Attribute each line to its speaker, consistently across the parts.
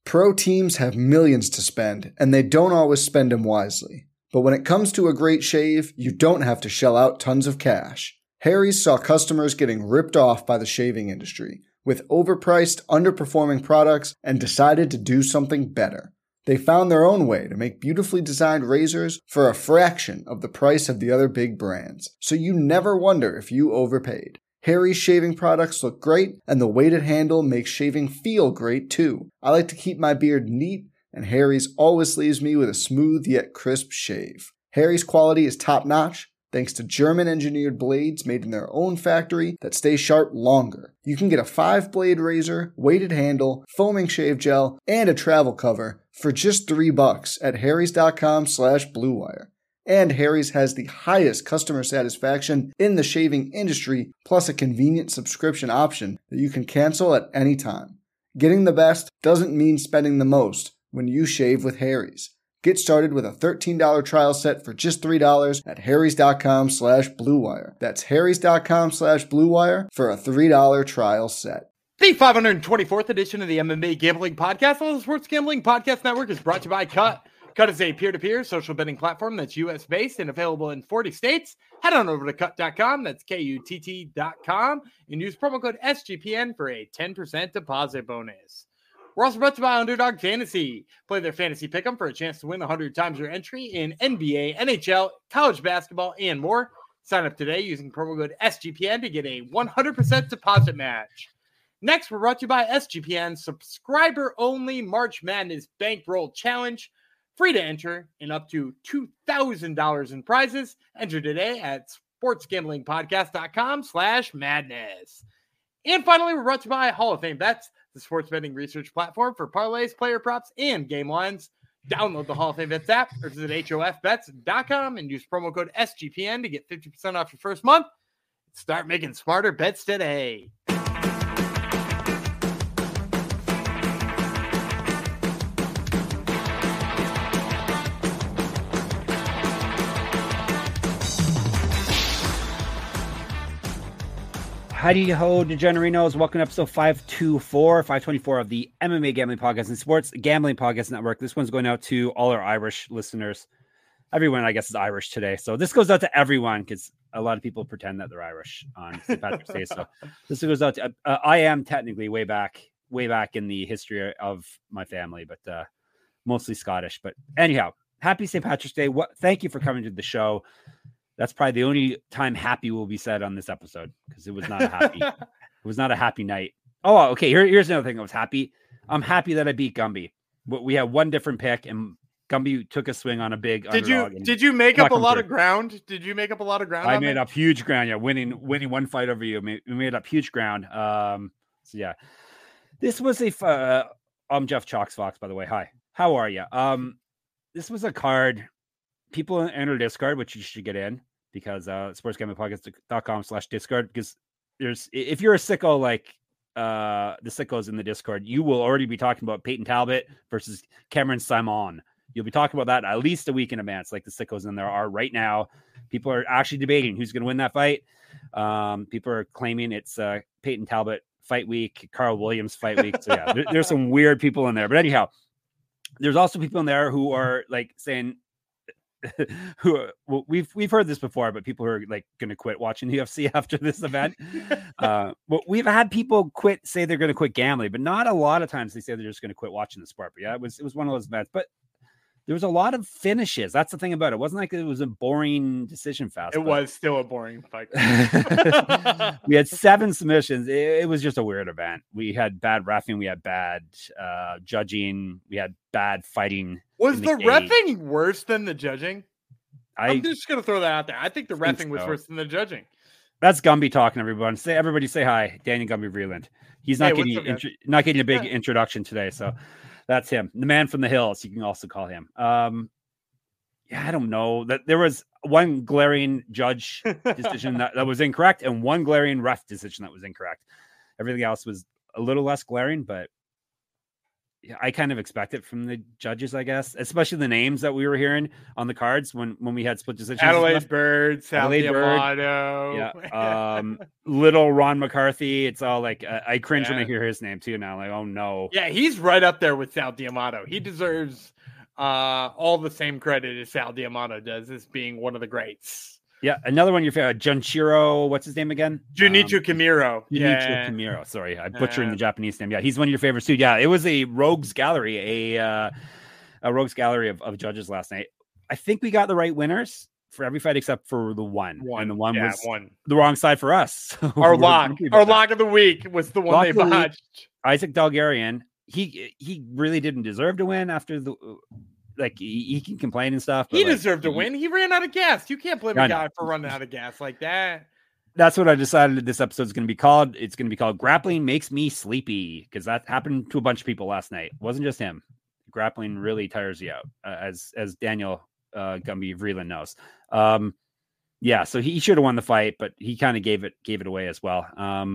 Speaker 1: Pro teams have millions to spend, and they don't always spend them wisely. But when it comes to a great shave, you don't have to shell out tons of cash. Harry's saw customers getting ripped off by the shaving industry with overpriced, underperforming products and decided to do something better. They found their own way to make beautifully designed razors for a fraction of the price of the other big brands, so you never wonder if you overpaid. Harry's shaving products look great, and the weighted handle makes shaving feel great too. I like to keep my beard neat, and Harry's always leaves me with a smooth yet crisp shave. Harry's quality is top-notch, thanks to German-engineered blades made in their own factory that stay sharp longer. You can get a 5-blade razor, weighted handle, foaming shave gel, and a travel cover for just $3 at harrys.com/bluewire. And Harry's has the highest customer satisfaction in the shaving industry, plus a convenient subscription option that you can cancel at any time. Getting the best doesn't mean spending the most when you shave with Harry's. Get started with a $13 trial set for just $3 at harrys.com/bluewire. That's harrys.com/bluewire for a $3 trial set.
Speaker 2: The 524th edition of the MMA Gambling Podcast on the Sports Gambling Podcast Network is brought to you by Cut. Cut is a peer-to-peer social betting platform that's U.S.-based and available in 40 states. Head on over to Cut.com, that's KUTT.com, and use promo code SGPN for a 10% deposit bonus. We're also brought to you by Underdog Fantasy. Play their fantasy pick'em for a chance to win 100 times your entry in NBA, NHL, college basketball, and more. Sign up today using promo code SGPN to get a 100% deposit match. Next, we're brought to you by SGPN subscriber-only March Madness Bankroll Challenge. Free to enter and up to $2,000 in prizes. Enter today at sportsgamblingpodcast.com/madness. And finally, we're brought to you by Hall of Fame Bets, the sports betting research platform for parlays, player props, and game lines. Download the Hall of Fame Bets app or visit hofbets.com and use promo code SGPN to get 50% off your first month. Start making smarter bets today.
Speaker 3: Howdy ho, Degenerinos. Welcome to episode 524 of the MMA Gambling Podcast and Sports Gambling Podcast Network. This one's going out to all our Irish listeners. Everyone, I guess, is Irish today. So this goes out to everyone because a lot of people pretend that they're Irish on St. Patrick's Day. So this goes out to, I am technically way back in the history of my family, but mostly Scottish. But anyhow, happy St. Patrick's Day. Thank you for coming to the show. That's probably the only time happy will be said on this episode because it was not a happy, it was not a happy night. Oh, okay. Here's another thing I was happy. I'm happy that I beat Gumby. But we had one different pick and Gumby took a swing on a big underdog.
Speaker 2: Did you make up a lot of ground? Did you make up a lot of ground?
Speaker 3: I made up huge ground. Yeah. Winning one fight over you. We made up huge ground. So yeah, this was I'm Jeff Chalks Fox, by the way. Hi, how are you? This was a card. People enter Discord, which you should get in because sportsgamblingpodcast.com/Discord, because if you're a sicko like the sickos in the Discord, you will already be talking about Peyton Talbot versus Cameron Simon. You'll be talking about that at least a week in advance, like the sickos in there are right now. People are actually debating who's going to win that fight. People are claiming it's Peyton Talbot fight week, Carl Williams fight week. So yeah, there's some weird people in there. But anyhow, there's also people in there who are like saying, we've heard this before, but people who are like going to quit watching the UFC after this event. Well, we've had people say they're going to quit gambling, but not a lot of times they say they're just going to quit watching the sport. But yeah, it was one of those events. But there was a lot of finishes. That's the thing about it. It wasn't like it was a boring decision fest.
Speaker 2: It was still a boring fight.
Speaker 3: We had 7 submissions. It was just a weird event. We had bad reffing. We had bad judging. We had bad fighting.
Speaker 2: Was the reffing worse than the judging? I'm just going to throw that out there. I think the reffing was worse than the judging.
Speaker 3: That's Gumby talking, everyone. Everybody say hi. Daniel Gumby Vreeland. He's not getting a big introduction today, so that's him. The man from the hills, you can also call him. I don't know. That there was one glaring judge decision that was incorrect and one glaring ref decision that was incorrect. Everything else was a little less glaring, but I kind of expect it from the judges, I guess, especially the names that we were hearing on the cards when we had split decisions.
Speaker 2: Adelaide Bird, Sal
Speaker 3: Adelaide
Speaker 2: D'Amato.
Speaker 3: Yeah. Little Ron McCarthy. It's all like, I cringe when I hear his name too now. Like, oh no.
Speaker 2: Yeah, he's right up there with Sal D'Amato. He deserves all the same credit as Sal D'Amato does as being one of the greats.
Speaker 3: Yeah, another one your favorite, Junichiro. What's his name again?
Speaker 2: Junichi Kimiro.
Speaker 3: Junichi Kimiro. Sorry, I'm butchering the Japanese name. Yeah, he's one of your favorites too. Yeah, it was a rogues gallery, a rogues gallery of judges last night. I think we got the right winners for every fight except for the one. And the one was the wrong side for us.
Speaker 2: Our lock of the week was the one they botched.
Speaker 3: Isaac Dalgarian. He really didn't deserve to win after the. Like he can complain and stuff.
Speaker 2: He deserved to win. He ran out of gas. You can't blame a guy for running out of gas like that.
Speaker 3: That's what I decided this episode is going to be called. It's going to be called Grappling Makes Me Sleepy, because that happened to a bunch of people last night. It wasn't just him. Grappling really tires you out, as Daniel Gumby Vreeland knows. Yeah, so he should have won the fight, but he kind of gave it away as well.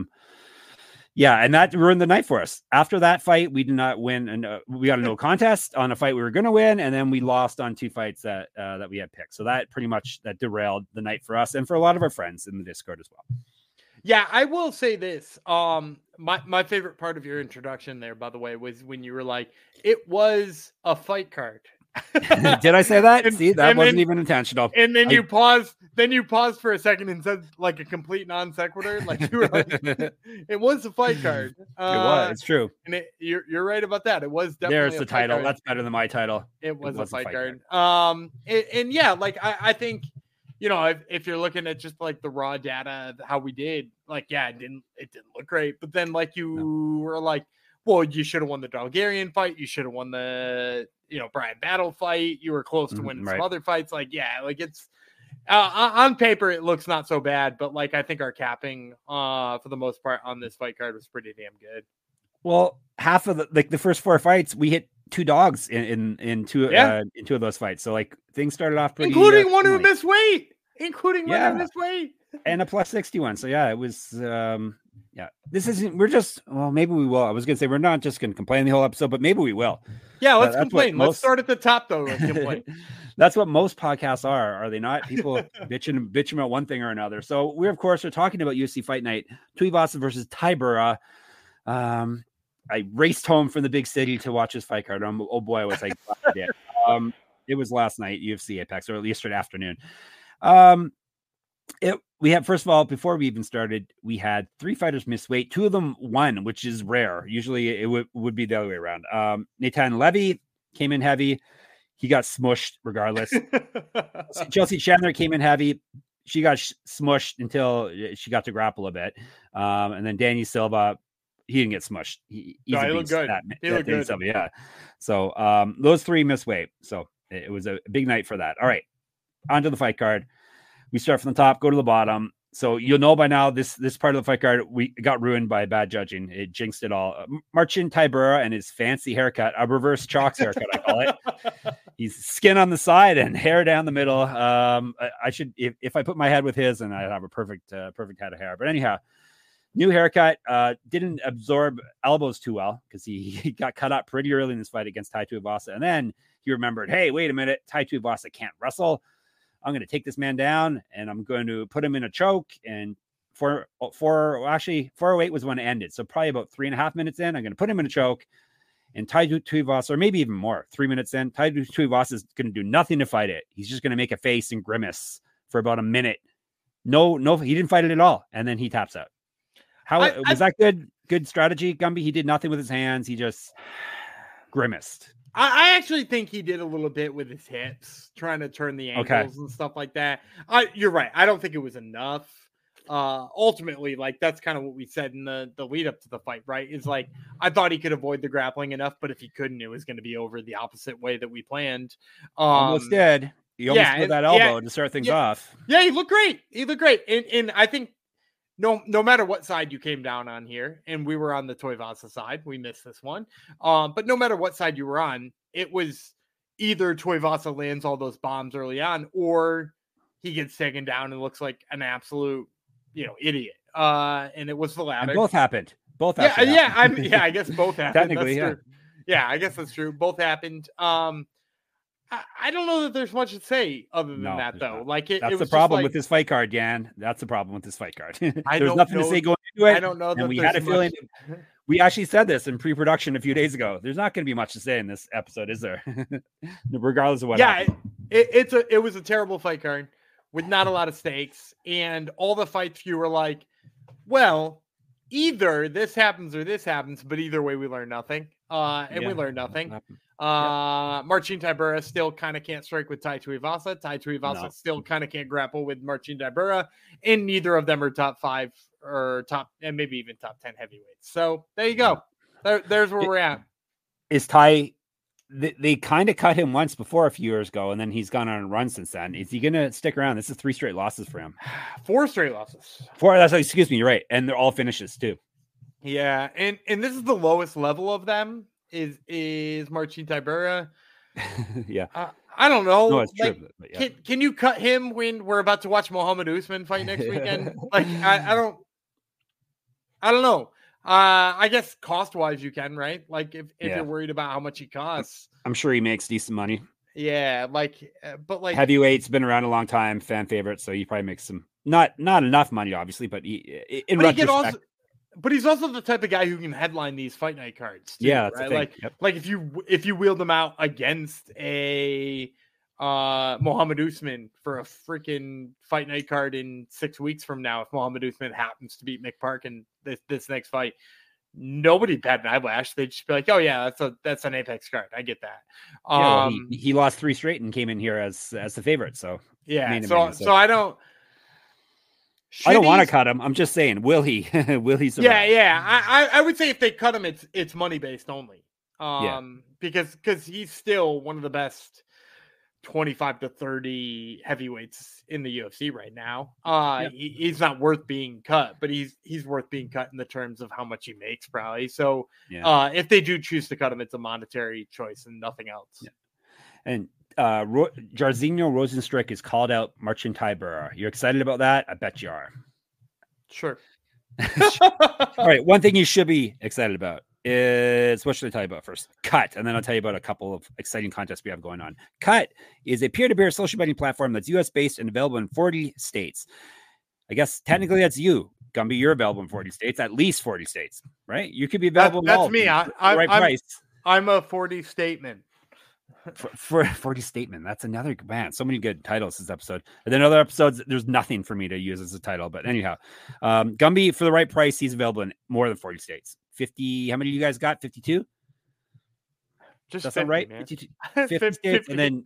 Speaker 3: Yeah, and that ruined the night for us. After that fight, we did not win, and we got a no contest on a fight we were going to win, and then we lost on 2 fights that we had picked. So that pretty much derailed the night for us and for a lot of our friends in the Discord as well.
Speaker 2: Yeah, I will say this. My favorite part of your introduction there, by the way, was when you were like, it was a fight card.
Speaker 3: Did I say that? See, that wasn't even intentional.
Speaker 2: And then you paused. Then you paused for a second and said like a complete non sequitur. Like you were like, it was a fight card.
Speaker 3: It was. It's true.
Speaker 2: And you're right about that. It was definitely.
Speaker 3: There's the title.
Speaker 2: Card.
Speaker 3: That's better than my title.
Speaker 2: It was a fight card. And yeah, like I think, you know, if you're looking at just like the raw data, how we did, like, yeah, it didn't look great. But then like you were like, well, you should have won the Dalgarian fight. You should have won the, Brian Battle fight. You were close to winning some other fights. Like, yeah, like it's on paper, it looks not so bad, but like, I think our capping for the most part on this fight card was pretty damn good.
Speaker 3: Well, half of the first 4 fights, we hit 2 dogs in 2 of those fights. So like things started off pretty,
Speaker 2: including one who missed weight,
Speaker 3: and a plus 61. So yeah, it was, yeah, this isn't, maybe we will. I was going to say, we're not just going to complain the whole episode, but maybe we will.
Speaker 2: Yeah, let's complain. Let's start at the top though. Let's complain.
Speaker 3: That's what most podcasts are they not? People bitching about one thing or another. So we, of course, are talking about UFC Fight Night, Tuivasa versus Tybura. I raced home from the big city to watch this fight card. Oh boy, was I glad I did. It was last night, UFC Apex, or yesterday afternoon. We had, first of all, before we even started, we had 3 fighters miss weight. 2 of them won, which is rare. Usually it would be the other way around. Nathan Levy came in heavy. He got smushed regardless. Chelsea Chandler came in heavy. She got smushed until she got to grapple a bit. And then Danny Silva, he didn't get smushed. He
Speaker 2: looked good. He looked good.
Speaker 3: Silva, yeah. So those 3 missed weight. So it was a big night for that. All right, on to the fight card. We start from the top, go to the bottom. So you'll know by now this part of the fight card got ruined by bad judging. It jinxed it all. Marcin Tybura and his fancy haircut, a reverse Chalks haircut, I call it. He's skin on the side and hair down the middle. I should, if I put my head with his, and I'd have a perfect head of hair. But anyhow, new haircut. Didn't absorb elbows too well because he got cut up pretty early in this fight against Tai Tuivasa, and then he remembered, hey, wait a minute, Tai Tuivasa can't wrestle. I'm going to take this man down and I'm going to put him in a choke. And 408 was when it ended. So probably about 3.5 minutes in, I'm going to put him in a choke. And Tai Tuivasa, or maybe even more, 3 minutes in, Tai Tuivasa is going to do nothing to fight it. He's just going to make a face and grimace for about a minute. No, he didn't fight it at all. And then he taps out. Was that good? Good strategy, Gumby? He did nothing with his hands. He just grimaced.
Speaker 2: I actually think he did a little bit with his hips, trying to turn the ankles and stuff like that. You're right. I don't think it was enough. Ultimately, like that's kind of what we said in the lead up to the fight, right? Is like, I thought he could avoid the grappling enough, but if he couldn't, it was going to be over the opposite way that we planned.
Speaker 3: Almost did. He almost put that elbow to start things off.
Speaker 2: Yeah, he looked great. And I think no matter what side you came down on here, and we were on the Tuivasa side, we missed this one. But no matter what side you were on, it was either Tuivasa lands all those bombs early on, or he gets taken down and looks like an absolute, idiot. And it was the latter.
Speaker 3: And both happened.
Speaker 2: Yeah, I guess both happened.
Speaker 3: Technically,
Speaker 2: Yeah, I guess that's true. Both happened. I don't know that there's much to say other than that, though.
Speaker 3: Not.
Speaker 2: Like
Speaker 3: that's
Speaker 2: it
Speaker 3: the
Speaker 2: was
Speaker 3: problem with this fight card, Dan. That's the problem with this fight card. There's nothing to say going into it.
Speaker 2: I don't know.
Speaker 3: And
Speaker 2: that
Speaker 3: we had a feeling. We actually said this in pre-production a few days ago. There's not going to be much to say in this episode, is there? Regardless of what.
Speaker 2: Yeah, it was a terrible fight card with not a lot of stakes, and all the fights you were like, well, either this happens or this happens, but either way we learn nothing. We learned nothing. Marcin Tybura still kind of can't strike with Tai Tuivasa. Tai Tuivasa still kind of can't grapple with Marcin Tybura, and neither of them are top 5 or top, and maybe even top 10 heavyweights. So there you go. There's where we're at.
Speaker 3: Is Tai? They kind of cut him once before a few years ago, and then he's gone on a run since then. Is he going to stick around? This is 3 straight losses for him.
Speaker 2: 4 straight losses.
Speaker 3: 4. That's excuse me. You're right, and they're all finishes too.
Speaker 2: Yeah, and this is the lowest level of them. Is Marcin Tybura?
Speaker 3: Yeah,
Speaker 2: I don't know.
Speaker 3: No, it's true. Yeah.
Speaker 2: Can you cut him when we're about to watch Muhammad Usman fight next weekend? Like I don't know. I guess cost wise you can, right? Like if you're worried about how much he costs,
Speaker 3: I'm sure he makes decent money.
Speaker 2: Yeah, but
Speaker 3: heavyweight's been around a long time, fan favorite, so he probably makes some not enough money, obviously, but in retrospect.
Speaker 2: But he's also the type of guy who can headline these fight night cards. Too,
Speaker 3: yeah, that's
Speaker 2: right? Like if you wheel them out against a Muhammad Usman for a freaking fight night card in 6 weeks from now, if Muhammad Usman happens to beat Mick Park in this next fight, nobody bat an eyelash. They'd just be like, "Oh yeah, that's an Apex card. I get that."
Speaker 3: He lost 3 straight and came in here as the favorite. So
Speaker 2: yeah, so I don't.
Speaker 3: I don't want to cut him. I'm just saying, will he? Will he survive?
Speaker 2: Yeah. I would say if they cut him, it's money based only. Because he's still one of the best 25 to 30 heavyweights in the UFC right now. He's not worth being cut, but he's worth being cut in the terms of how much he makes, probably. So if they do choose to cut him, it's a monetary choice and nothing else.
Speaker 3: Yeah. And Jairzinho Rozenstruik is called out Marcin Tybura. You're excited about that? I bet you are.
Speaker 2: Sure.
Speaker 3: All right. One thing you should be excited about is, what should I tell you about first? Cut. And then I'll tell you about a couple of exciting contests we have going on. Cut is a peer-to-peer social betting platform that's US based and available in 40 states. I guess technically that's you. Gumby, you're available in 40 states, at least 40 states, right? You could be available.
Speaker 2: That's me. I'm a 40 statement.
Speaker 3: For 40 statement. That's another, man, so many good titles this episode. And then other episodes, there's nothing for me to use as a title. But anyhow, Gumby, for the right price, he's available in more than 40 states. 50, how many of you guys got? 52?
Speaker 2: Just
Speaker 3: that's
Speaker 2: 50,
Speaker 3: not right.
Speaker 2: man.
Speaker 3: 50 states, and then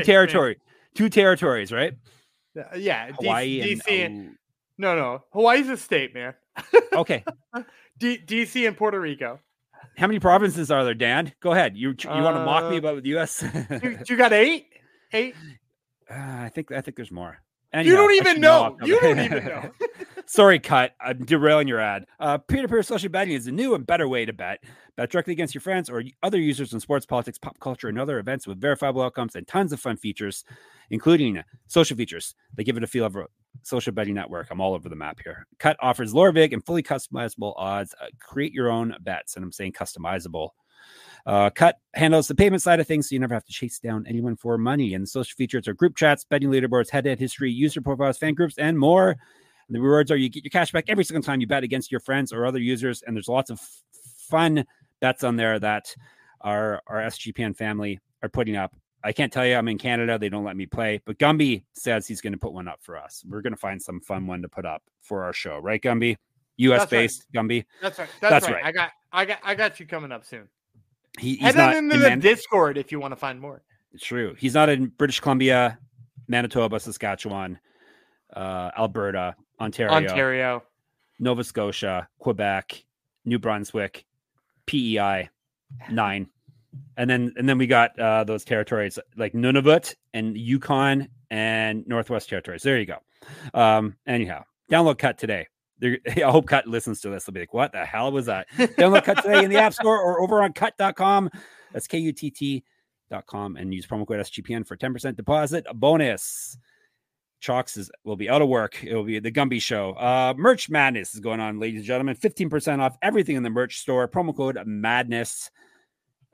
Speaker 3: two territories, right?
Speaker 2: Yeah,
Speaker 3: Hawaii
Speaker 2: DC and no, Hawaii's a state, man.
Speaker 3: Okay.
Speaker 2: DC and Puerto Rico.
Speaker 3: How many provinces are there, Dan? Go ahead. You want to mock me about the U.S.?
Speaker 2: you got 8? 8?
Speaker 3: I think there's more.
Speaker 2: Anyhow, you don't even know. You don't even know.
Speaker 3: Sorry, Cut. I'm derailing your ad. Peer-to-peer social betting is a new and better way to bet. Bet directly against your friends or other users in sports, politics, pop culture, and other events with verifiable outcomes and tons of fun features, including social features. They give it a feel of a social betting network. I'm all over the map here. Cut offers lower vig and fully customizable odds. Create your own bets, and I'm saying customizable. Cut handles the payment side of things, so you never have to chase down anyone for money. And the social features are group chats, betting leaderboards, head-to-head history, user profiles, fan groups, and more. And the rewards are you get your cash back every single time you bet against your friends or other users. And there's lots of fun bets on there that our SGPN family are putting up. I can't tell you, I'm in Canada. They don't let me play. But Gumby says he's going to put one up for us. We're going to find some fun one to put up for our show. Right, Gumby? US-based, right. Gumby?
Speaker 2: That's right. That's right. I got you coming up soon.
Speaker 3: He's
Speaker 2: Head
Speaker 3: not
Speaker 2: into the Discord if you want to find more.
Speaker 3: It's true. He's not in British Columbia, Manitoba, Saskatchewan, Alberta, Ontario, Nova Scotia, Quebec, New Brunswick, PEI, 9. And then we got those territories like Nunavut and Yukon and Northwest Territories. There you go. Anyhow, download Cut today. I hope Cut listens to this. They'll be like, what the hell was that? Download Cut today in the App Store or over on cut.com. That's KUTT.com and use promo code SGPN for 10% deposit bonus. Chalks will be out of work. It will be the Gumby show. Merch Madness is going on, ladies and gentlemen. 15% off everything in the merch store. Promo code Madness.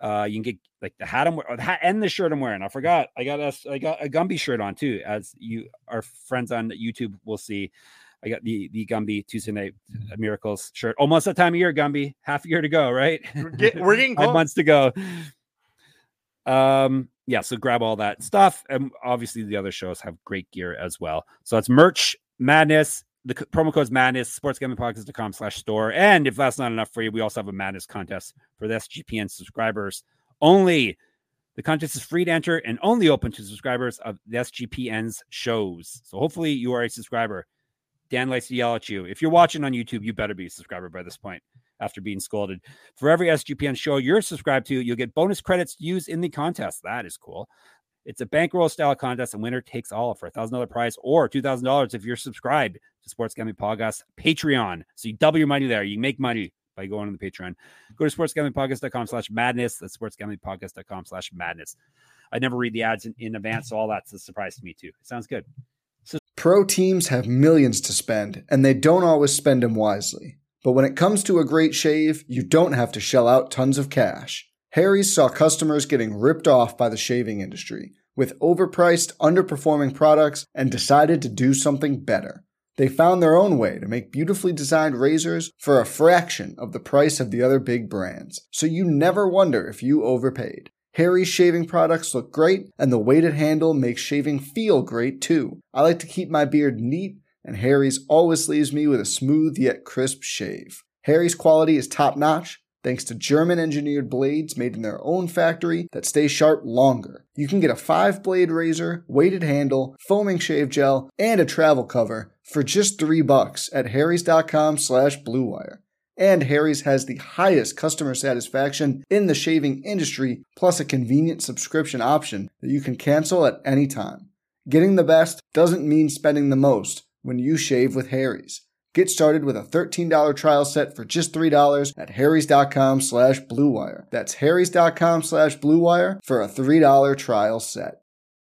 Speaker 3: You can get like the hat and the shirt I'm wearing. I forgot. I got a Gumby shirt on too, as you our friends on YouTube will see. I got the Gumby Tuesday Night Miracles shirt. Almost that time of year, Gumby. Half a year to go, right?
Speaker 2: We're getting close.
Speaker 3: 5 months to go. Yeah, so grab all that stuff. And obviously the other shows have great gear as well. So it's merch madness. The promo code is madness, sportsgamblingpodcast.com/store. And if that's not enough for you, we also have a madness contest for the SGPN subscribers only. The contest is free to enter and only open to subscribers of the SGPN's shows. So hopefully you are a subscriber. Dan likes to yell at you. If you're watching on YouTube, you better be a subscriber by this point after being scolded. For every SGPN show you're subscribed to, you'll get bonus credits to use in the contest. That is cool. It's a bankroll style contest, and winner takes all for $1,000 prize or $2,000 if you're subscribed to Sports Gambling Podcast Patreon. So you double your money there. You make money by going on the Patreon. Go to sportsgamblingpodcast.com/madness. That's sportsgamblingpodcast.com/madness. I never read the ads in advance, so all that's a surprise to me too. It sounds good.
Speaker 1: Pro teams have millions to spend, and they don't always spend them wisely. But when it comes to a great shave, you don't have to shell out tons of cash. Harry's saw customers getting ripped off by the shaving industry with overpriced, underperforming products and decided to do something better. They found their own way to make beautifully designed razors for a fraction of the price of the other big brands, so you never wonder if you overpaid. Harry's shaving products look great, and the weighted handle makes shaving feel great too. I like to keep my beard neat, and Harry's always leaves me with a smooth yet crisp shave. Harry's quality is top-notch, thanks to German-engineered blades made in their own factory that stay sharp longer. You can get a 5-blade razor, weighted handle, foaming shave gel, and a travel cover for just $3 at harrys.com/bluewire. And Harry's has the highest customer satisfaction in the shaving industry, plus a convenient subscription option that you can cancel at any time. Getting the best doesn't mean spending the most when you shave with Harry's. Get started with a $13 trial set for just $3 at harrys.com/bluewire. That's harrys.com/bluewire for a $3 trial set.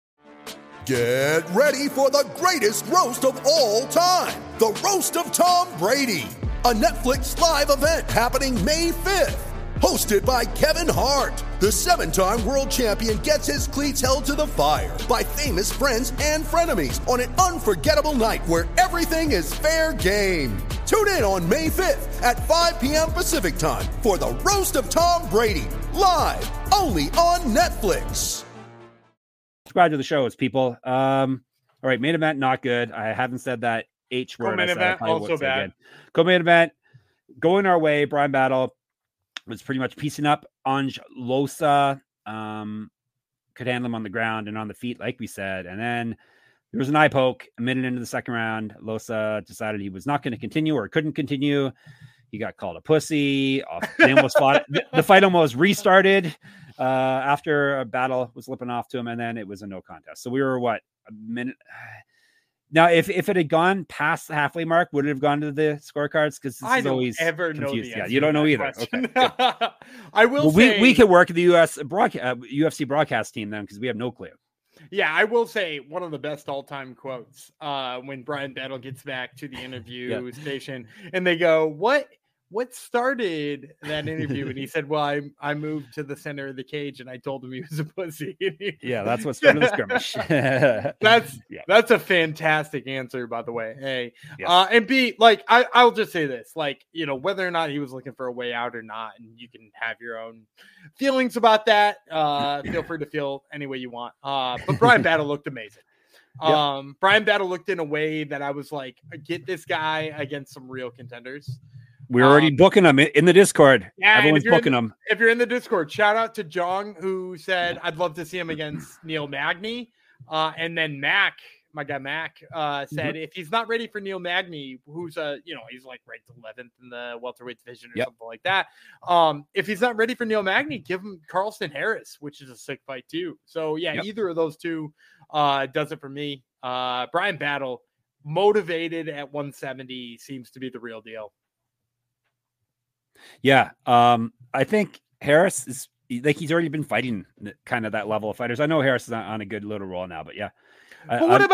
Speaker 4: Get ready for the greatest roast of all time, the Roast of Tom Brady, a Netflix live event happening May 5th. Hosted by Kevin Hart, the 7-time world champion gets his cleats held to the fire by famous friends and frenemies on an unforgettable night where everything is fair game. Tune in on May 5th at 5 p.m. Pacific time for the Roast of Tom Brady, live only on Netflix.
Speaker 3: Subscribe to the shows, people. All right, main event, not good. I haven't said that H word.
Speaker 2: Co-main event, also bad.
Speaker 3: Co-main event, going our way. Brian Battle was pretty much piecing up Ange Losa. Could handle him on the ground and on the feet, like we said. And then there was an eye poke a minute into the second round. Losa decided he was not going to continue or couldn't continue. He got called a pussy. They almost fought. The fight almost restarted after a Battle was lipping off to him, and then it was a no contest. So we were, a minute? Now, if it had gone past the halfway mark, would it have gone to the scorecards? Because
Speaker 2: I don't
Speaker 3: always
Speaker 2: ever know
Speaker 3: confused.
Speaker 2: the answer.
Speaker 3: Yeah, you don't know either.
Speaker 2: Question.
Speaker 3: Okay.
Speaker 2: I will say
Speaker 3: we could work the UFC broadcast team then, because we have no clue.
Speaker 2: Yeah, I will say one of the best all-time quotes when Brian Battle gets back to the interview station and they go, what started that interview? And he said, well, I moved to the center of the cage and I told him he was a pussy.
Speaker 3: Yeah, that's what started the skirmish.
Speaker 2: That's a fantastic answer, by the way. Hey, and B, like, I'll just say this, like, you know, whether or not he was looking for a way out or not, and you can have your own feelings about that. Feel free to feel any way you want. But Brian Battle looked amazing. Brian Battle looked in a way that I was like, get this guy against some real contenders.
Speaker 3: We're already booking them in the Discord.
Speaker 2: Yeah,
Speaker 3: everyone's booking them.
Speaker 2: If you're in the Discord, shout out to Jong, who said, I'd love to see him against Neil Magny. And then Mac, my guy Mac, said, if he's not ready for Neil Magny, who's he's like ranked 11th in the welterweight division or something like that. If he's not ready for Neil Magny, give him Carlston Harris, which is a sick fight too. So either of those two does it for me. Brian Battle, motivated at 170, seems to be the real deal.
Speaker 3: Yeah. I think Harris is like, he's already been fighting kind of that level of fighters. I know Harris is on a good little roll now, but yeah.
Speaker 2: But what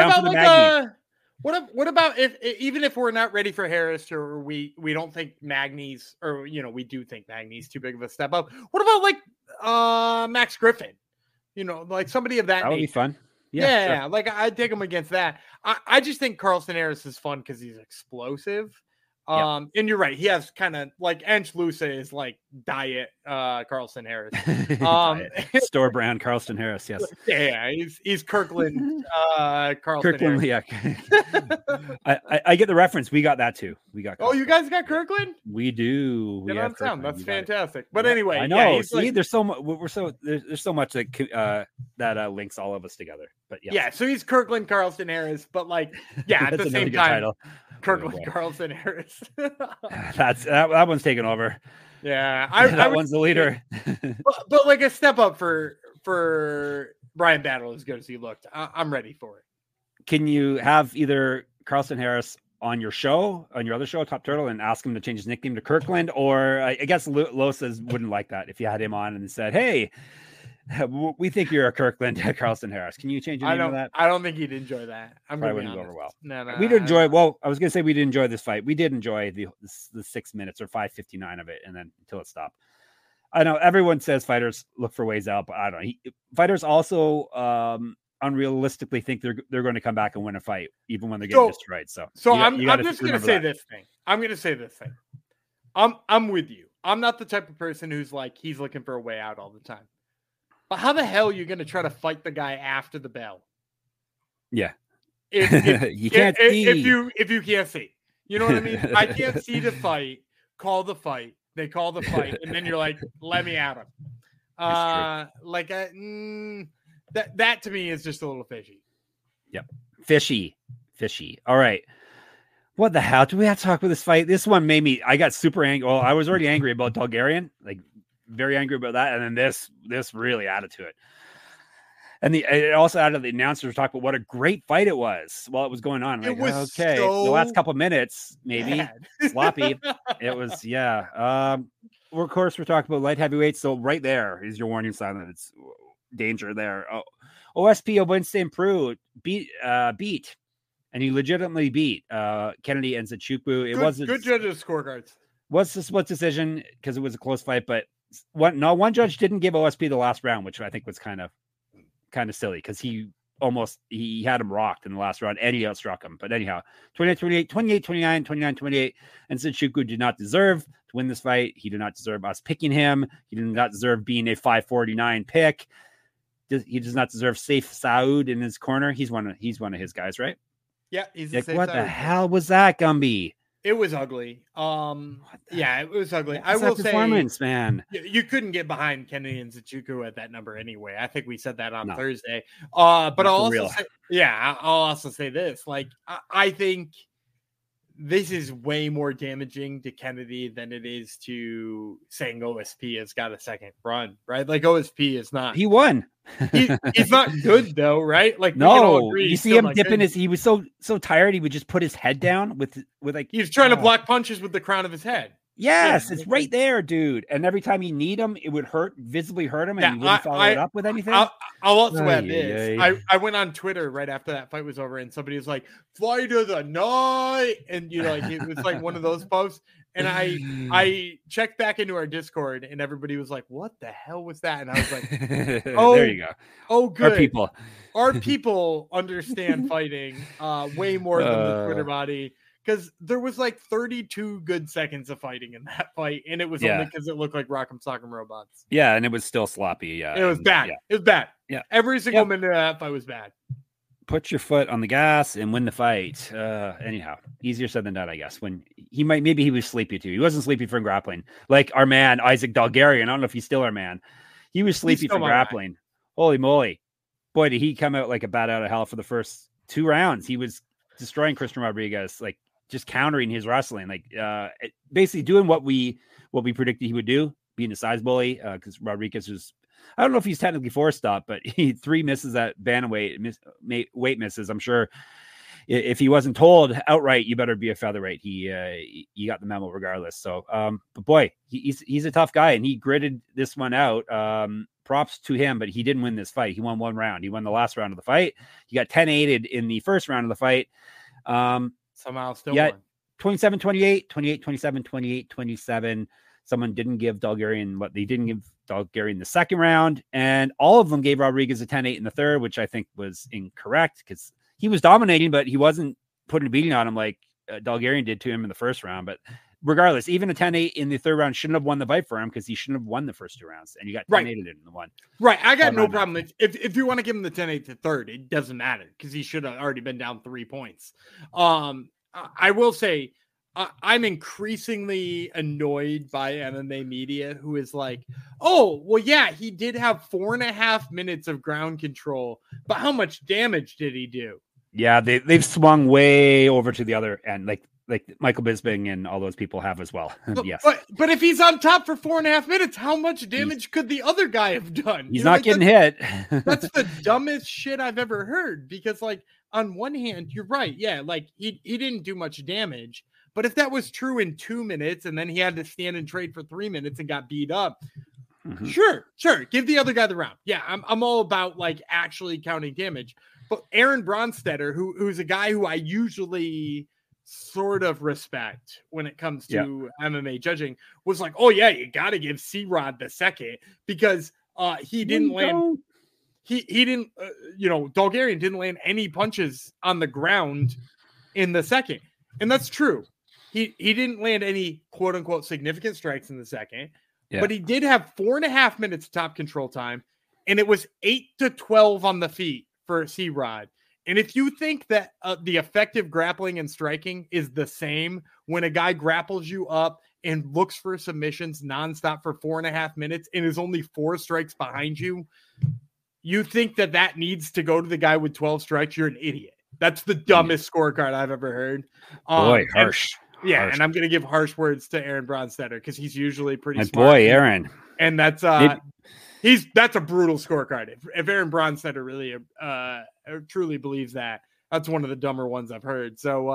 Speaker 2: about if even if we're not ready for Harris, or we don't think Magny's, or we do think Magny's too big of a step up? What about like Max Griffin. Like somebody of that
Speaker 3: That would be
Speaker 2: nature.
Speaker 3: fun.
Speaker 2: Yeah,
Speaker 3: Sure.
Speaker 2: like I'd take him against that. I just think Carlston Harris is fun because he's explosive. And you're right. He has kind of like Ange Lusa is like diet Carlston Harris.
Speaker 3: Store brand Carlston Harris. Yes.
Speaker 2: Yeah, he's Kirkland Carlston
Speaker 3: Kirkland.
Speaker 2: Harris.
Speaker 3: Yeah. I get the reference. We got that too. We got.
Speaker 2: Oh, you guys got Kirkland?
Speaker 3: We do. We have
Speaker 2: sound. That's
Speaker 3: We got it.
Speaker 2: fantastic. But anyway,
Speaker 3: I know.
Speaker 2: he's
Speaker 3: See,
Speaker 2: like,
Speaker 3: there's so much. There's so much that links all of us together. But yes.
Speaker 2: yeah, so he's Kirkland Carlston Harris, but like, yeah, at
Speaker 3: That's
Speaker 2: the
Speaker 3: another
Speaker 2: same
Speaker 3: good
Speaker 2: time,
Speaker 3: title.
Speaker 2: Kirkland Carlston Harris.
Speaker 3: that one's taken over.
Speaker 2: Yeah,
Speaker 3: that one's the leader.
Speaker 2: but like a step up for Brian Battle as good as he looked. I'm ready for it.
Speaker 3: Can you have either Carlston Harris on your other show, Top Turtle, and ask him to change his nickname to Kirkland? Or I guess Losas wouldn't like that if you had him on and said, "Hey, we think you're a Kirkland Carlston Harris. Can you change your name to that?"
Speaker 2: I don't think he'd enjoy that. I'm
Speaker 3: Probably
Speaker 2: going to
Speaker 3: wouldn't go over well.
Speaker 2: No,
Speaker 3: we did enjoy. Well, I was going to say we did enjoy this fight. We did enjoy the 6 minutes or 5:59 of it, and then until it stopped. I know everyone says fighters look for ways out, but I don't know. Fighters also unrealistically think they're going to come back and win a fight, even when they're getting destroyed. So
Speaker 2: I'm just going to say this thing. I'm going to say this thing. I'm with you. I'm not the type of person who's like he's looking for a way out all the time. But how the hell are you going to try to fight the guy after the bell?
Speaker 3: Yeah.
Speaker 2: If
Speaker 3: you can't see.
Speaker 2: If you can't see. You know what I mean? I can't see the fight. Call the fight. They call the fight. And then you're like, let me at him. That to me is just a little fishy.
Speaker 3: Yep. Fishy. All right. What the hell? Do we have to talk about this fight? This one made me, I got super angry. Well, I was already angry about Dulgarian. Like, very angry about that, and then this really added to it. And it also added the announcers talk about what a great fight it was while it was going on. Like,
Speaker 2: it was
Speaker 3: okay, the last couple of minutes maybe sloppy. It was We're of course we're talking about light heavyweights, so right there is your warning sign that it's danger there. OSP Winston Prue beat, and he legitimately beat Kennedy and Nzechukwu. It was
Speaker 2: good judges scorecards.
Speaker 3: Was a split decision because it was a close fight, but one judge didn't give OSP the last round, which I think was kind of silly because he had him rocked in the last round and he outstruck him. But anyhow, 28-28, 28-29, 29-28, and Nzechukwu did not deserve to win this fight. He did not deserve us picking him. He did not deserve being a 549 pick. He does not deserve Saif Saud in his corner. He's one of his guys, right?
Speaker 2: Yeah, he's
Speaker 3: like, what the hell was that, Gumby?
Speaker 2: It was ugly. It was ugly.
Speaker 3: I will say, performance, man.
Speaker 2: You couldn't get behind Kennedy and Nzechukwu at that number anyway. I think we said that on Thursday. But I'll also say this: like, I think this is way more damaging to Kennedy than it is to saying OSP has got a second run, right? Like OSP is not.
Speaker 3: He won.
Speaker 2: He's not good though, right? Like
Speaker 3: no, you see him dipping his. He was so tired. He would just put his head down with like
Speaker 2: he was trying to block punches with the crown of his head.
Speaker 3: Yes, it's right there, dude. And every time you need him, it would visibly hurt him, and he wouldn't follow it up with anything.
Speaker 2: I'll also add this. I went on Twitter right after that fight was over, and somebody was like, "Fight of the night," and it was like one of those posts. And I checked back into our Discord, and everybody was like, "What the hell was that?" And I was like, "Oh,
Speaker 3: there you go.
Speaker 2: Oh, good.
Speaker 3: Our
Speaker 2: people understand fighting way more than the Twitter body." Because there was like 32 good seconds of fighting in that fight, and it was only because it looked like Rock'em Sock'em Robots.
Speaker 3: Yeah, and it was still sloppy. Yeah,
Speaker 2: it was bad. Yeah. It was bad.
Speaker 3: Yeah,
Speaker 2: every single minute of that fight was bad.
Speaker 3: Put your foot on the gas and win the fight. Anyhow, easier said than done, I guess. When maybe he was sleepy too. He wasn't sleepy from grappling, like our man Isaac Dulgarian. I don't know if he's still our man. He was sleepy from grappling. Holy moly, boy, did he come out like a bat out of hell for the first 2 rounds. He was destroying Christian Rodriguez, like. Just countering his wrestling, like basically doing what we predicted he would do, being a size bully. Because Rodriguez was, I don't know if he's technically 4-stop, but he 3 misses at bantamweight, weight misses. I'm sure if he wasn't told outright, you better be a featherweight, he got the memo regardless. So, but boy, he's a tough guy, and he gritted this one out. Props to him, but he didn't win this fight. He won 1 round. He won the last round of the fight. He got 10-8'd in the first round of the fight.
Speaker 2: Somehow still won.
Speaker 3: 27-28, 28-27, 28-27, Someone didn't give Dulgarian what they didn't give Dulgarian the second round, and all of them gave Rodriguez a 10-8 in the third, which I think was incorrect because he was dominating, but he wasn't putting a beating on him like Dulgarian did to him in the first round. But regardless, even a 10-8 in the third round shouldn't have won the fight for him because he shouldn't have won the first 2 rounds, and you got 10-8 in the one.
Speaker 2: Right. I got no problem. If you want to give him the 10-8 to third, it doesn't matter because he should have already been down 3 points. I will say I'm increasingly annoyed by MMA media who is like, oh, well, yeah, he did have 4.5 minutes of ground control, but how much damage did he do?
Speaker 3: Yeah, they've swung way over to the other end, like Michael Bisping and all those people have as well. Yes.
Speaker 2: But if he's on top for 4.5 minutes, how much damage could the other guy have done?
Speaker 3: He's not getting hit.
Speaker 2: That's the dumbest shit I've ever heard because, like, on one hand, you're right. Yeah, like he didn't do much damage. But if that was true in 2 minutes and then he had to stand and trade for 3 minutes and got beat up, sure. Give the other guy the round. Yeah, I'm all about, like, actually counting damage. But Aaron Bronstetter, who's a guy who I usually sort of respect when it comes to MMA judging, was like, oh yeah, you got to give C-Rod the second because he didn't land. He didn't, Dulgarian didn't land any punches on the ground in the second. And that's true. He didn't land any quote unquote significant strikes in the second, but he did have 4.5 minutes top control time. And it was 8-12 on the feet for C-Rod. And if you think that the effective grappling and striking is the same when a guy grapples you up and looks for submissions nonstop for 4.5 minutes and is only 4 strikes behind you, you think that needs to go to the guy with 12 strikes, you're an idiot. That's the dumbest scorecard I've ever heard.
Speaker 3: Boy, harsh.
Speaker 2: And I'm going to give harsh words to Aaron Bronstetter because he's usually pretty smart.
Speaker 3: Boy, Aaron.
Speaker 2: And that's that's a brutal scorecard. If Aaron Bronstetter really truly believes that, that's one of the dumber ones I've heard. So,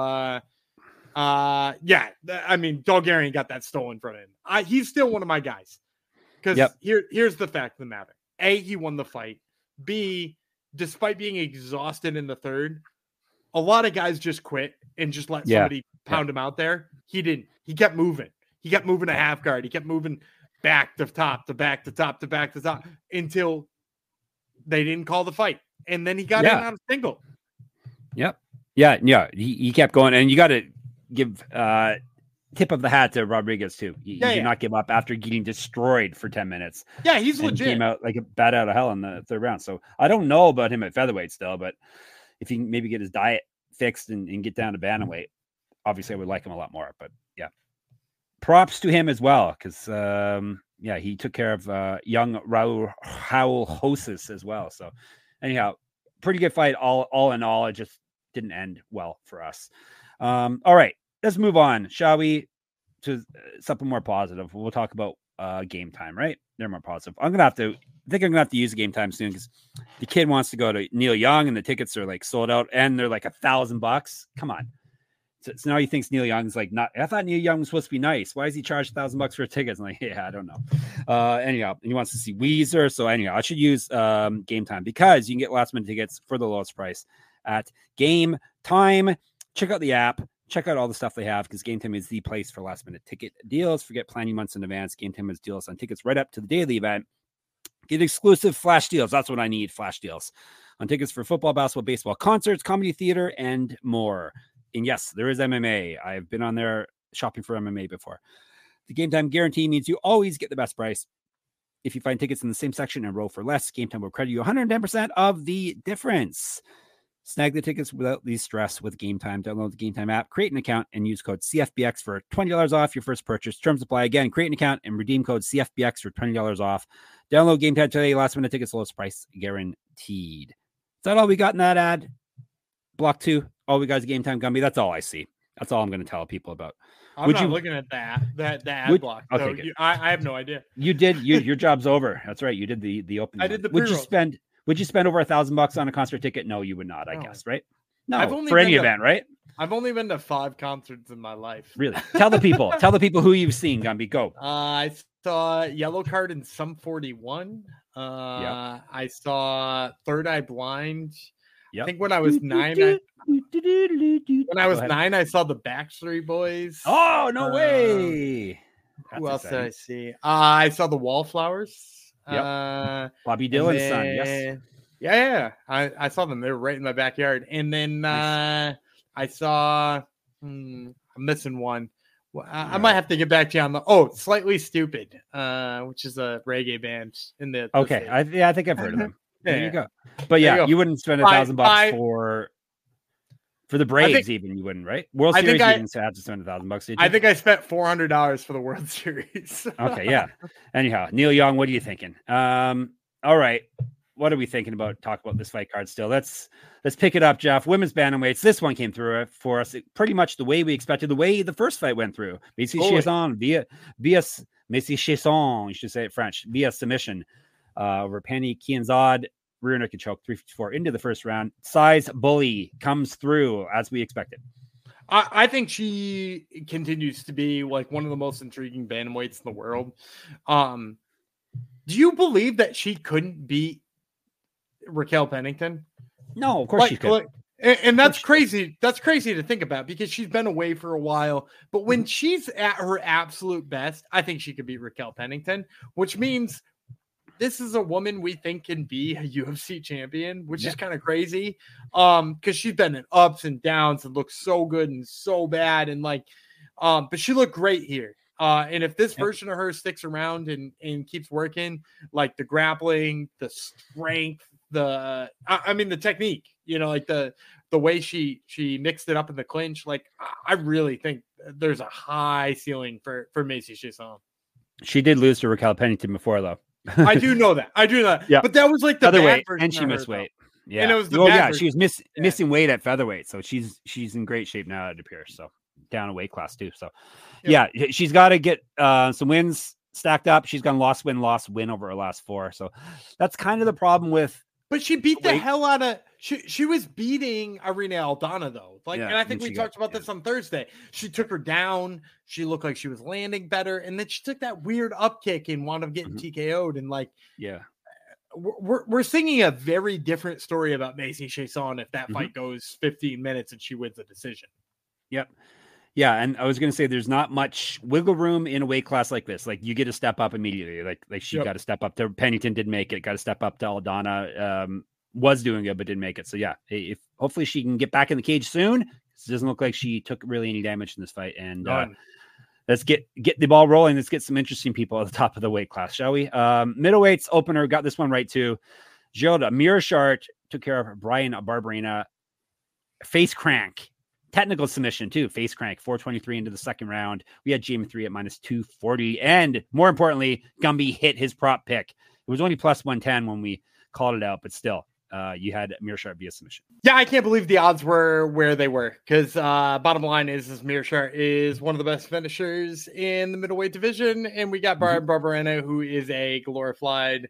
Speaker 2: I mean, Dulgarian got that stolen from him. He's still one of my guys because here's the fact of the matter. A, he won the fight. B, despite being exhausted in the third, a lot of guys just quit and just let somebody pound him out there. He didn't. He kept moving. He kept moving a half guard. He kept moving back to top to back to top to back to top until they didn't call the fight. And then he got in out of single.
Speaker 3: Yep. Yeah. He kept going. And you got to give tip of the hat to Rodriguez too. He did not give up after getting destroyed for 10 minutes.
Speaker 2: Yeah, he's legit.
Speaker 3: Came out like a bat out of hell in the third round. So I don't know about him at featherweight still, but if he can maybe get his diet fixed and get down to bantamweight, obviously I would like him a lot more. But yeah, props to him as well because he took care of young Raul Hoses as well. So anyhow, pretty good fight all in all. It just didn't end well for us. All right, let's move on, shall we, to something more positive. We'll talk about Game Time, right? They're more positive. I think I'm gonna have to use Game Time soon because the kid wants to go to Neil Young and the tickets are like sold out and they're like $1,000. Come on. So now he thinks Neil Young's like not. I thought Neil Young was supposed to be nice. Why is he charged $1,000 for tickets? I'm like, I don't know. Anyhow, he wants to see Weezer. So anyhow, I should use Game Time because you can get last minute tickets for the lowest price at Game Time. Check out the app. Check out all the stuff they have because Game Time is the place for last minute ticket deals. Forget planning months in advance. Game Time has deals on tickets right up to the day of the event. Get exclusive flash deals. That's what I need, flash deals on tickets for football, basketball, baseball, concerts, comedy, theater, and more. And yes, there is MMA. I've been on there shopping for MMA before. The Game Time guarantee means you always get the best price. If you find tickets in the same section and row for less, Game Time will credit you 110% of the difference. Snag the tickets without the stress with Game Time. Download the Game Time app, create an account, and use code CFBX for $20 off your first purchase. Terms apply. Again, create an account and redeem code CFBX for $20 off. Download Game Time today. Last minute tickets, lowest price guaranteed. Is that all we got in that ad? Block 2. All we got is Game Time Gumby. That's all I see. That's all I'm going to tell people about.
Speaker 2: I'm not looking at that ad block. So I have no idea.
Speaker 3: You did. Your job's over. That's right. You did the opening.
Speaker 2: I did the pre-roll.
Speaker 3: Would you spend over $1,000 on a concert ticket? No, you would not, I guess, right? No, for any event, right?
Speaker 2: I've only been to 5 concerts in my life.
Speaker 3: Really? Tell the people who you've seen, Gumby. Go.
Speaker 2: I saw Yellow Card in Sum 41. I saw Third Eye Blind. Yep. I think when I was 9, I saw the Backstreet Boys.
Speaker 3: Oh, no way.
Speaker 2: Who else did I see? I saw the Wallflowers.
Speaker 3: Yep. Bobby Dylan's son. Yes.
Speaker 2: Yeah. I saw them. They were right in my backyard. And then nice. I saw. I'm missing one. Well, I might have to get back to you on Slightly Stupid, which is a reggae band in the.
Speaker 3: Okay, I think I've heard of them. There you go. But yeah, you wouldn't spend $1,000 for the Braves, even you wouldn't, right? World Series, you didn't have to spend $1,000.
Speaker 2: I think I spent $400 for the World Series.
Speaker 3: Okay, yeah. Anyhow, Neil Young, what are you thinking? All right, what are we thinking about? Talk about this fight card still. Let's pick it up, Jeff. Women's bantamweights. This one came through for us pretty much the way we expected. The way the first fight went through. Macy Chiasson via Macy Chiasson, you should say it French, via submission over Penny Kianzad. Rear naked choke, 354 into the first round. Size bully comes through as we expected.
Speaker 2: I think she continues to be like one of the most intriguing bantamweights in the world. Do you believe that she couldn't beat Raquel Pennington?
Speaker 3: No, of course she could.
Speaker 2: And that's crazy. That's crazy to think about because she's been away for a while. But when she's at her absolute best, I think she could beat Raquel Pennington, which means this is a woman we think can be a UFC champion, which is kind of crazy. Because she's been in ups and downs and looks so good and so bad. And but she looked great here. And if this version of her sticks around and keeps working, like the grappling, the strength, the technique, like the way she mixed it up in the clinch, like I really think there's a high ceiling for Macy Chiasson.
Speaker 3: She did lose to Raquel Pennington before, though.
Speaker 2: I do know that.
Speaker 3: Yeah.
Speaker 2: But that was like the
Speaker 3: featherweight, and she missed weight. Yeah.
Speaker 2: And it was
Speaker 3: she was missing weight at featherweight, so she's in great shape now, it appears. So down a weight class too. So she's got to get some wins stacked up. She's gone loss win over her last 4. So that's kind of the problem with.
Speaker 2: But she beat the hell out of. She was beating Irene Aldana though. And I think we talked about this on Thursday. She took her down. She looked like she was landing better, and then she took that weird up kick and wound up getting TKO'd. And we're singing a very different story about Macy Chiasson if that fight goes 15 minutes and she wins the decision.
Speaker 3: Yep. Yeah, and I was going to say there's not much wiggle room in a weight class like this. Like you get to step up immediately. Like she got to step up to Pennington, didn't make it. Got to step up to Aldana. Was doing good, but didn't make it. So yeah, if hopefully she can get back in the cage soon. It doesn't look like she took really any damage in this fight. And let's get the ball rolling. Let's get some interesting people at the top of the weight class, shall we? Middleweights opener, got this one right too. Gerald Meerschaert took care of Brian Barberena. Face crank. Technical submission too. Face crank, 423 into the second round. We had Jamie 3 at -240. And more importantly, Gumby hit his prop pick. It was only +110 when we called it out, but still, you had Meerschaert via submission.
Speaker 2: Yeah, I can't believe the odds were where they were because bottom line is Meerschaert is one of the best finishers in the middleweight division, and we got Brian Barberena, who is a glorified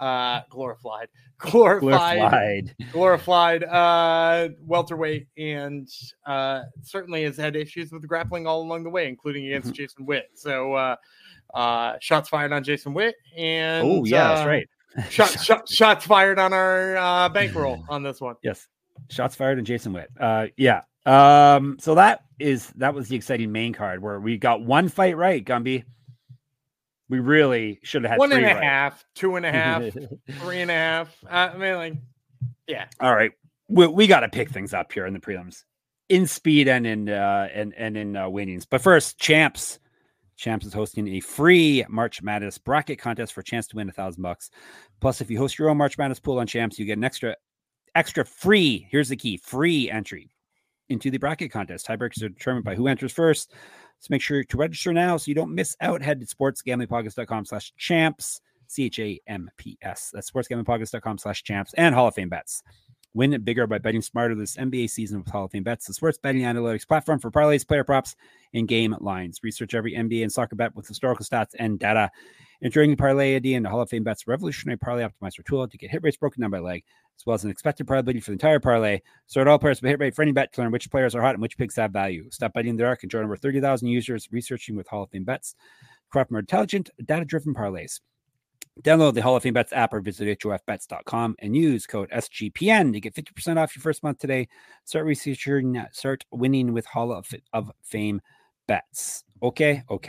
Speaker 2: welterweight, and certainly has had issues with grappling all along the way, including against Jason Witt. So shots fired on Jason Witt, and
Speaker 3: that's right.
Speaker 2: Shots fired on our bankroll on this one.
Speaker 3: Yes, shots fired on Jason Witt. So that was the exciting main card where we got one fight right, Gumby. We really should have had
Speaker 2: 1.5,
Speaker 3: right.
Speaker 2: 2.5, 3.5.
Speaker 3: All right, we got to pick things up here in the prelims, in speed and in winnings. But first, Champs is hosting a free March Madness bracket contest for a chance to win $1,000. Plus, if you host your own March Madness pool on Champs, you get an extra free. Here's the key: free entry into the bracket contest. Tiebreakers are determined by who enters first. So make sure to register now so you don't miss out. Head to sportsgamblingpodcast.com/champs, CHAMPS. That's sportsgamblingpodcast.com/champs and Hall of Fame bets. Win it bigger by betting smarter this NBA season with Hall of Fame bets, the sports betting analytics platform for parlays, player props, and game lines. Research every NBA and soccer bet with historical stats and data. Entering the Parlay ID into Hall of Fame bets, revolutionary parlay optimizer tool to get hit rates broken down by leg, as well as an expected probability for the entire parlay. Sort all players by hit rate for any bet to learn which players are hot and which picks have value. Stop betting in the dark and join over 30,000 users researching with Hall of Fame bets. Craft more intelligent, data-driven parlays. Download the Hall of Fame Bets app or visit HOFBets.com and use code SGPN to get 50% off your first month today. Start researching, start winning with Hall of Fame bets. Okay.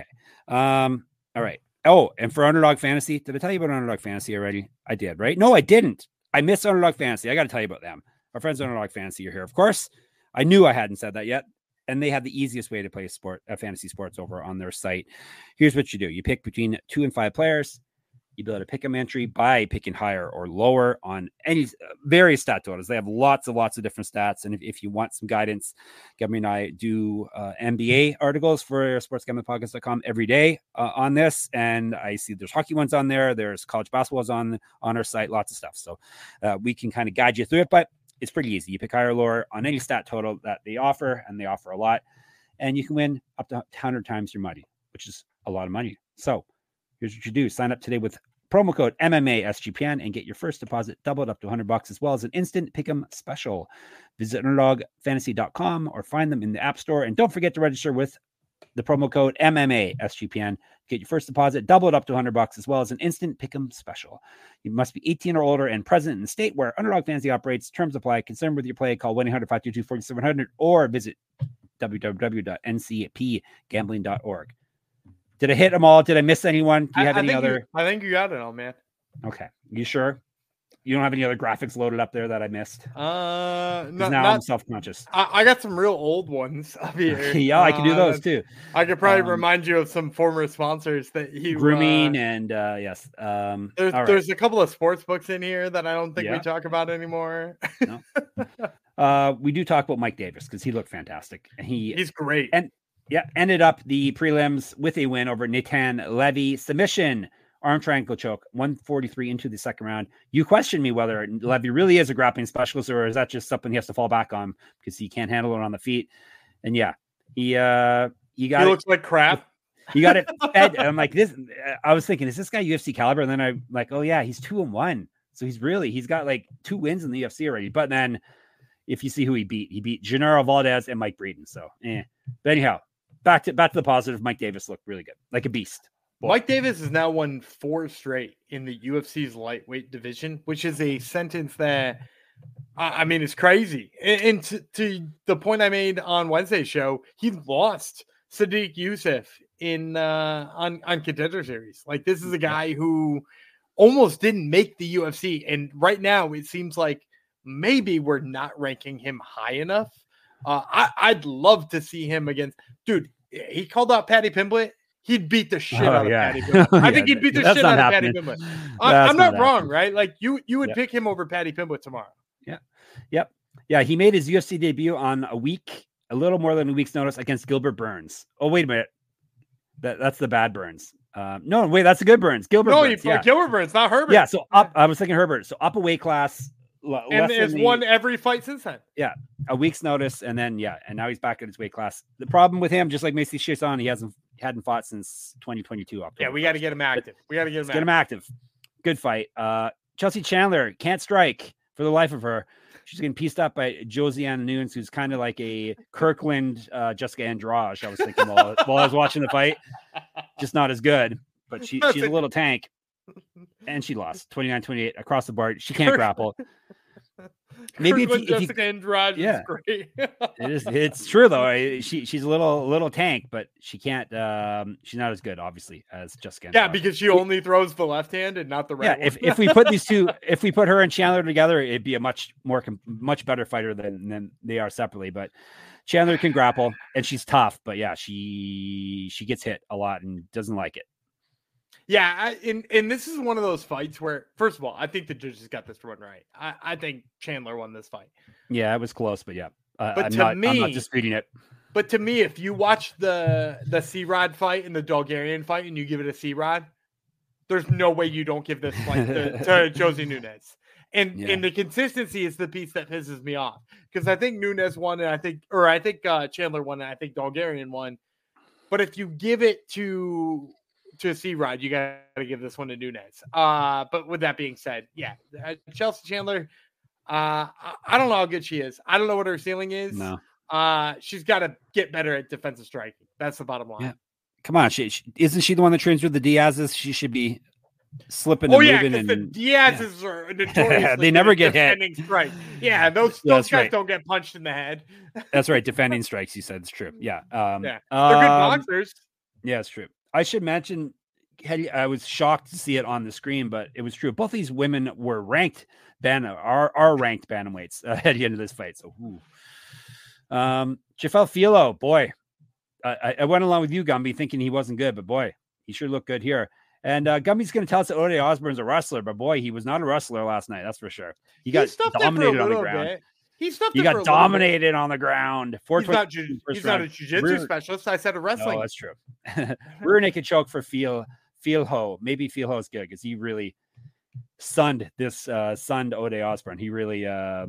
Speaker 3: All right. Oh, and for Underdog Fantasy, did I tell you about Underdog Fantasy already? I did, right? No, I didn't. I missed Underdog Fantasy. I got to tell you about them. Our friends at Underdog Fantasy are here. Of course, I knew I hadn't said that yet. And they have the easiest way to play fantasy sports over on their site. Here's what you do. You pick between 2 and 5 players. You build a pick 'em entry by picking higher or lower on any various stat totals. They have lots of different stats. And if you want some guidance, Gabby and I do NBA articles for sportsgamblingpodcast.com every day on this. And I see there's hockey ones on there. There's college basketballs on our site, lots of stuff. So we can kind of guide you through it, but it's pretty easy. You pick higher or lower on any stat total that they offer, and they offer a lot. And you can win up to 100 times your money, which is a lot of money. So here's what you do. Sign up today with promo code MMASGPN and get your first deposit doubled up to $100, as well as an instant pick'em special. Visit underdogfantasy.com or find them in the App Store. And don't forget to register with the promo code MMASGPN. Get your first deposit doubled up to $100, as well as an instant pick'em special. You must be 18 or older and present in the state where Underdog Fantasy operates. Terms apply. Concerned with your play, call 1-800-522-4700 or visit www.ncpgambling.org. Did I hit them all? Did I miss anyone? Do you have any other?
Speaker 2: I think you got it all, man.
Speaker 3: Okay. You sure? You don't have any other graphics loaded up there that I missed?
Speaker 2: Now
Speaker 3: I'm self-conscious.
Speaker 2: I got some real old ones up here.
Speaker 3: Yeah, I can do those too.
Speaker 2: I could probably remind you of some former sponsors that you
Speaker 3: grooming and yes.
Speaker 2: There's a couple of sports books in here that I don't think we talk about anymore.
Speaker 3: No. We do talk about Mike Davis because he looked fantastic. And
Speaker 2: he's great.
Speaker 3: And ended up the prelims with a win over Nathan Levy. Submission, arm triangle choke, 143 into the second round. You questioned me whether Levy really is a grappling specialist, or is that just something he has to fall back on because he can't handle it on the feet. And he looks
Speaker 2: like crap.
Speaker 3: He got it fed. I'm like, this. I was thinking, is this guy UFC caliber? And then I'm like, oh yeah, he's 2-1. So he's got like 2 wins in the UFC already. But then if you see who he beat Gennaro Valdez and Mike Breeden. So but anyhow, back to the positive. Mike Davis looked really good, like a beast.
Speaker 2: Boy. Mike Davis has now won 4 straight in the UFC's lightweight division, which is a sentence that, I mean, it's crazy. And to the point I made on Wednesday's show, he lost Sadiq Youssef on Contender Series. Like, this is a guy who almost didn't make the UFC. And right now it seems like maybe we're not ranking him high enough. I'd love to see him against, dude, he called out Paddy Pimblett. He'd beat the shit out of Paddy Pimblett. I think he'd beat the shit out of Paddy Pimblett. I'm not wrong, right? Like you would pick him over Paddy Pimblett tomorrow.
Speaker 3: Yeah. Yep. Yeah. He made his UFC debut on a little more than a week's notice against Gilbert Burns. Oh, wait a minute. That's the bad Burns. No, wait, that's the good Burns. Gilbert Burns.
Speaker 2: Gilbert Burns, not Herbert.
Speaker 3: Yeah. So I was thinking Herbert. So up a weight class.
Speaker 2: And has won every fight since then.
Speaker 3: Yeah, a week's notice, and then and now he's back at his weight class. The problem with him, just like Macy Chiasson, he hadn't fought since 2022. October.
Speaker 2: Yeah, we got to get him active. Get
Speaker 3: him active. Good fight. Chelsea Chandler can't strike for the life of her. She's getting pieced up by Josiane Nunes, who's kind of like a Kirkland Jessica Andrade. I was thinking while I was watching the fight, just not as good, but she's a little tank. And she lost 29-28 across the board. She can't grapple.
Speaker 2: Maybe if Jessica Andrade is great.
Speaker 3: It's true though. She's a little tank, but she can't. She's not as good, obviously, as Jessica Andrade.
Speaker 2: Yeah, because she only throws the left hand and not the right.
Speaker 3: Yeah, if we put these two, if we put her and Chandler together, it'd be a much better fighter than they are separately. But Chandler can grapple and she's tough. But yeah, she gets hit a lot and doesn't like it.
Speaker 2: Yeah, and this is one of those fights where, first of all, I think the judges got this one right. I think Chandler won this fight.
Speaker 3: Yeah, it was close, but yeah.
Speaker 2: I'm not disputing
Speaker 3: it.
Speaker 2: But to me, if you watch the C-Rod fight and the Dolgarian fight and you give it a C-Rod, there's no way you don't give this fight to Josie Nunes. And the consistency is the piece that pisses me off. Because I think Nunes won, and I think Chandler won, and I think Dolgarian won. But if you give it to C-Rod, you got to give this one to Nunes. But with that being said, Chelsea Chandler, I don't know how good she is. I don't know what her ceiling is.
Speaker 3: No.
Speaker 2: She's got to get better at defensive striking. That's the bottom line.
Speaker 3: Yeah. Come on. Isn't she the one that trains with the Diaz's? She should be slipping and moving.
Speaker 2: The Diaz's are notoriously
Speaker 3: they never get
Speaker 2: hit. Strike. Yeah, those guys don't get punched in the head.
Speaker 3: That's right. Defending strikes, you said. It's true. Yeah.
Speaker 2: They're good boxers.
Speaker 3: Yeah, it's true. I should mention, I was shocked to see it on the screen, but it was true. Both these women were ranked are ranked bantamweights at the end of this fight. So, Jafel Filo, boy, I went along with you, Gumby, thinking he wasn't good, but boy, he sure looked good here. And Gumby's going to tell us that Ode Osborne's a wrestler, but boy, he was not a wrestler last night. That's for sure. He got dominated on the ground. He got dominated on the ground.
Speaker 2: He's not a jiu-jitsu specialist. I said a wrestling.
Speaker 3: No, that's true. Rear naked choke for Feel-Ho. Maybe Feel-Ho's good because he really sunned Ode Osborne. He really,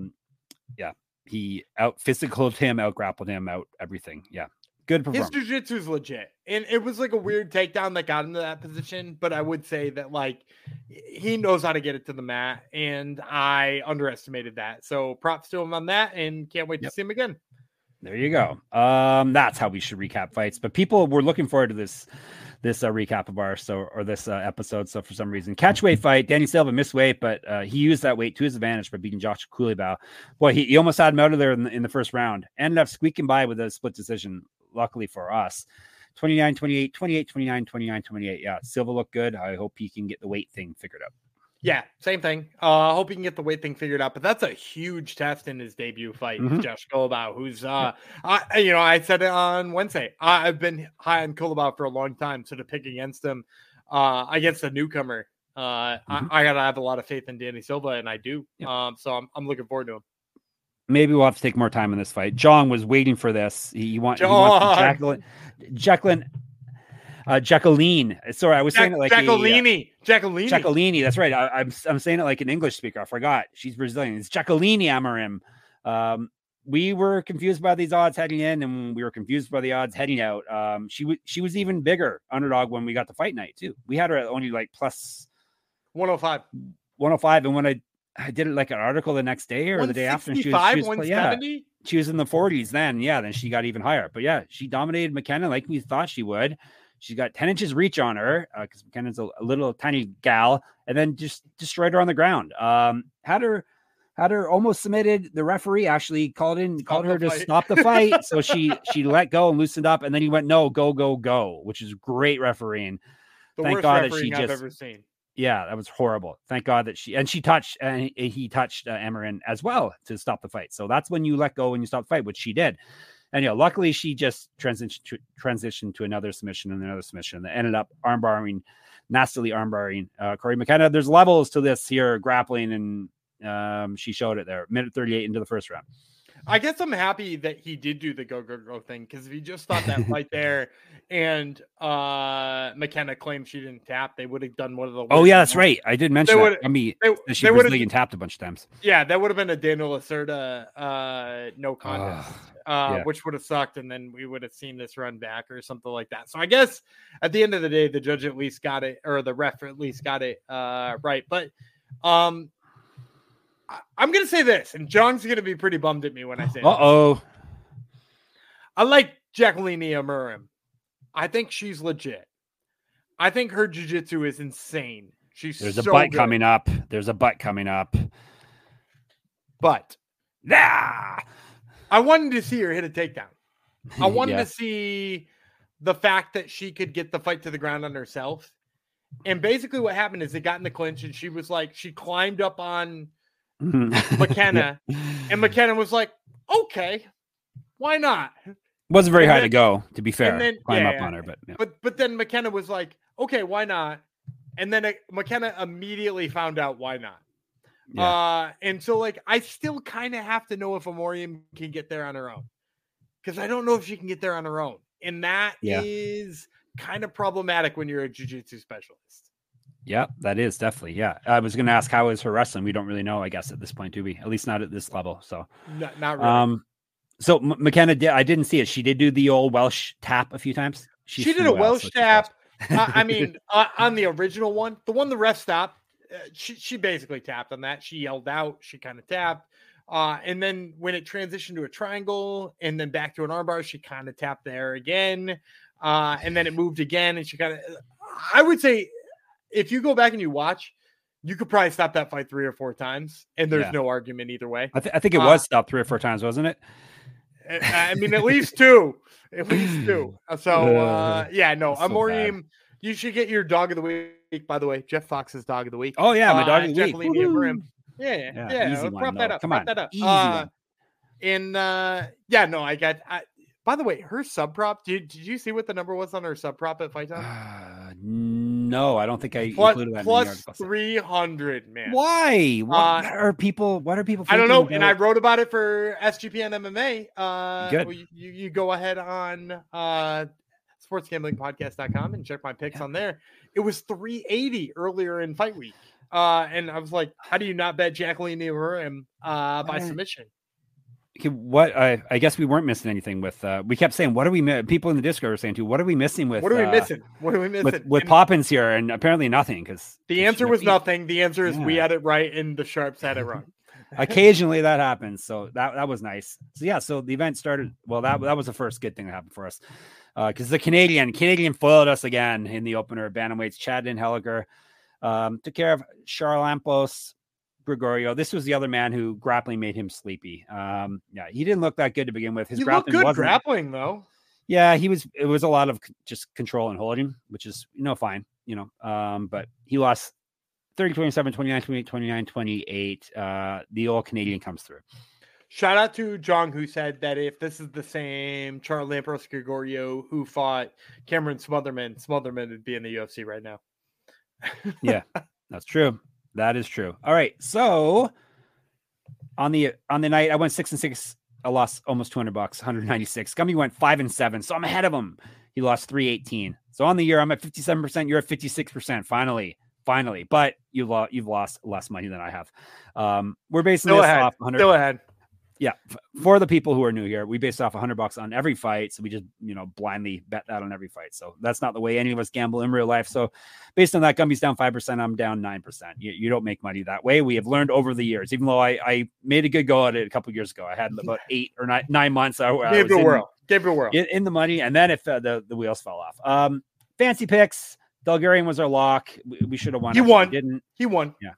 Speaker 3: he out-physicaled him, out-grappled him, out everything. Yeah. Good performance.
Speaker 2: His jiu-jitsu is legit. And it was like a weird takedown that got him to that position. But I would say that, like, he knows how to get it to the mat. And I underestimated that. So props to him on that. And can't wait to see him again.
Speaker 3: There you go. That's how we should recap fights. But people were looking forward to this recap of ours, this episode. So for some reason, catchweight fight, Danny Silva missed weight, but he used that weight to his advantage by beating Josh Coulibaugh. Boy, he almost had him out of there in the first round. Ended up squeaking by with a split decision. Luckily for us, 29-28, 28-29, 29-28. Yeah, Silva looked good. I hope he can get the weight thing figured out.
Speaker 2: Yeah, same thing. I hope he can get the weight thing figured out. But that's a huge test in his debut fight, Josh Coulibaugh, who's, I said it on Wednesday. I've been high on Coulibaugh for a long time, so to pick against him, against a newcomer, I gotta have a lot of faith in Danny Silva, and I do. Yeah. So I'm looking forward to him.
Speaker 3: Maybe we'll have to take more time in this fight. Jong was waiting for this. He wants Jacqueline. Sorry, I was saying it like Jacqueline. That's right. I'm saying it like an English speaker. I forgot. She's Brazilian. It's Jacqueline Amorim. We were confused by these odds heading in, and we were confused by the odds heading out. She was even bigger underdog when we got the fight night too. We had her at only like plus
Speaker 2: 105.
Speaker 3: 105, and when I did it like an article the next day or the day after. She was in the 40s then. Yeah, then she got even higher. But yeah, she dominated McKenna like we thought she would. She's got 10 inches reach on her because McKenna's a little tiny gal, and then just destroyed her on the ground. Had her almost submitted. The referee actually called her to stop the fight. So she let go and loosened up, and then he went, no, go, which is great refereeing.
Speaker 2: Thank God that she I've ever seen.
Speaker 3: Yeah, that was horrible. Thank God that he touched Amorim as well to stop the fight. So that's when you let go and you stop the fight, which she did. And luckily she just transitioned to another submission and another submission that ended up nastily armbarring Corey McKenna. There's levels to this here, grappling, and she showed it there. Minute 38 into the first round.
Speaker 2: I guess I'm happy that he did do the go thing, because if he just stopped that fight there and McKenna claimed she didn't tap, they would have done one of the.
Speaker 3: Oh yeah, that's right. I did mention that. I mean, she Brazilian tapped a bunch of times.
Speaker 2: Yeah, that would have been a Daniel Lacerda no contest, which would have sucked, and then we would have seen this run back or something like that. So I guess at the end of the day, the judge at least got it, or the ref at least got it right. But I'm going to say this, and John's going to be pretty bummed at me when I say this. I like Jacqueline Amorim. I think she's legit. I think her jiu-jitsu is insane.
Speaker 3: There's a butt coming up. But
Speaker 2: I wanted to see her hit a takedown. I wanted to see the fact that she could get the fight to the ground on herself. And basically what happened is they got in the clinch, and she climbed up on McKenna, and McKenna was like, okay, why not?
Speaker 3: Wasn't very high to go, to be fair. Climb up on her,
Speaker 2: but then McKenna was like, okay, why not? And then McKenna immediately found out why not. And so I still kind of have to know if Amorim can get there on her own, because I don't know if she can get there on her own, and that is kind of problematic when you're a jiu-jitsu specialist.
Speaker 3: Yeah, that is definitely. Yeah. I was going to ask, how is her wrestling? We don't really know, I guess, at this point, do we? At least not at this level. So,
Speaker 2: not really.
Speaker 3: So McKenna I didn't see it. She did do the old Welsh tap a few times.
Speaker 2: She did a Welsh tap. I mean, on the original one, the one the ref stopped, she basically tapped on that. She yelled out. She kind of tapped. And then when it transitioned to a triangle and then back to an armbar, she kind of tapped there again. And then it moved again. And she kind of, I would say, if you go back and you watch, you could probably stop that fight 3 or 4 times, and there's no argument either way.
Speaker 3: I think it was stopped 3 or 4 times, wasn't it?
Speaker 2: I mean, at least two. At least two. So, yeah, no,
Speaker 3: so
Speaker 2: Amorim, you should get your dog of the week, by the way. Jeff Fox's dog of the week.
Speaker 3: Oh, yeah, my dog of the week.
Speaker 2: Jacqueline Amorim. Yeah.
Speaker 3: Easy one,
Speaker 2: Prop that up.
Speaker 3: Come
Speaker 2: Prop
Speaker 3: on.
Speaker 2: that up.
Speaker 3: Easy one.
Speaker 2: And, yeah, no, by the way, her sub prop, did you see what the number was on her sub prop at Fight Time?
Speaker 3: No, I don't think I included that.
Speaker 2: Plus 300, man.
Speaker 3: Why? What are people?
Speaker 2: I don't know. And I wrote about it for SGPN MMA.
Speaker 3: Good.
Speaker 2: You go ahead on sportsgamblingpodcast.com and check my picks on there. It was 380 earlier in fight week. And I was like, how do you not bet Jacqueline Amorim by submission?
Speaker 3: What I guess we weren't missing anything with. We kept saying, "What are we?" People in the Discord were saying too. What are we missing with?
Speaker 2: What are we missing? What are we missing
Speaker 3: with Poppins here? And apparently nothing, because
Speaker 2: the answer was nothing. The answer is we had it right and the Sharps had it wrong.
Speaker 3: Occasionally that happens, so that was nice. So yeah, so the event started. Well, that was the first good thing that happened for us, because the Canadian foiled us again in the opener. Bantamweights Chad Henniger took care of Charalampos Gregorio. This was the other man who grappling made him sleepy. Yeah, he didn't look that good to begin with. His grappling wasn't
Speaker 2: grappling though.
Speaker 3: Yeah, it was a lot of just control and holding, which is fine, but he lost 30-27, 29-28, 29-28. The old Canadian comes through.
Speaker 2: Shout out to Jong, who said that if this is the same Charalampos Gregorio who fought Cameron Smotherman would be in the UFC right now.
Speaker 3: Yeah, that's true. That is true. All right. So on the night, I went 6-6. I lost almost $200, 196. Gummy went 5-7. So I'm ahead of him. He lost 318. So on the year, I'm at 57%. You're at 56%. Finally. But you've lost less money than I have. We're basing this off 100.
Speaker 2: Still ahead.
Speaker 3: Yeah. For the people who are new here, we based off $100 on every fight. So we just, blindly bet that on every fight. So that's not the way any of us gamble in real life. So based on that, Gumby's down 5%. I'm down 9%. You don't make money that way. We have learned over the years, even though I made a good go at it a couple of years ago. I had about 8 or 9 months.
Speaker 2: Gave it a whirl
Speaker 3: in the money. And then if the wheels fell off, fancy picks, Bulgarian was our lock. We should have won.
Speaker 2: He won.
Speaker 3: Didn't.
Speaker 2: He won.
Speaker 3: Yeah.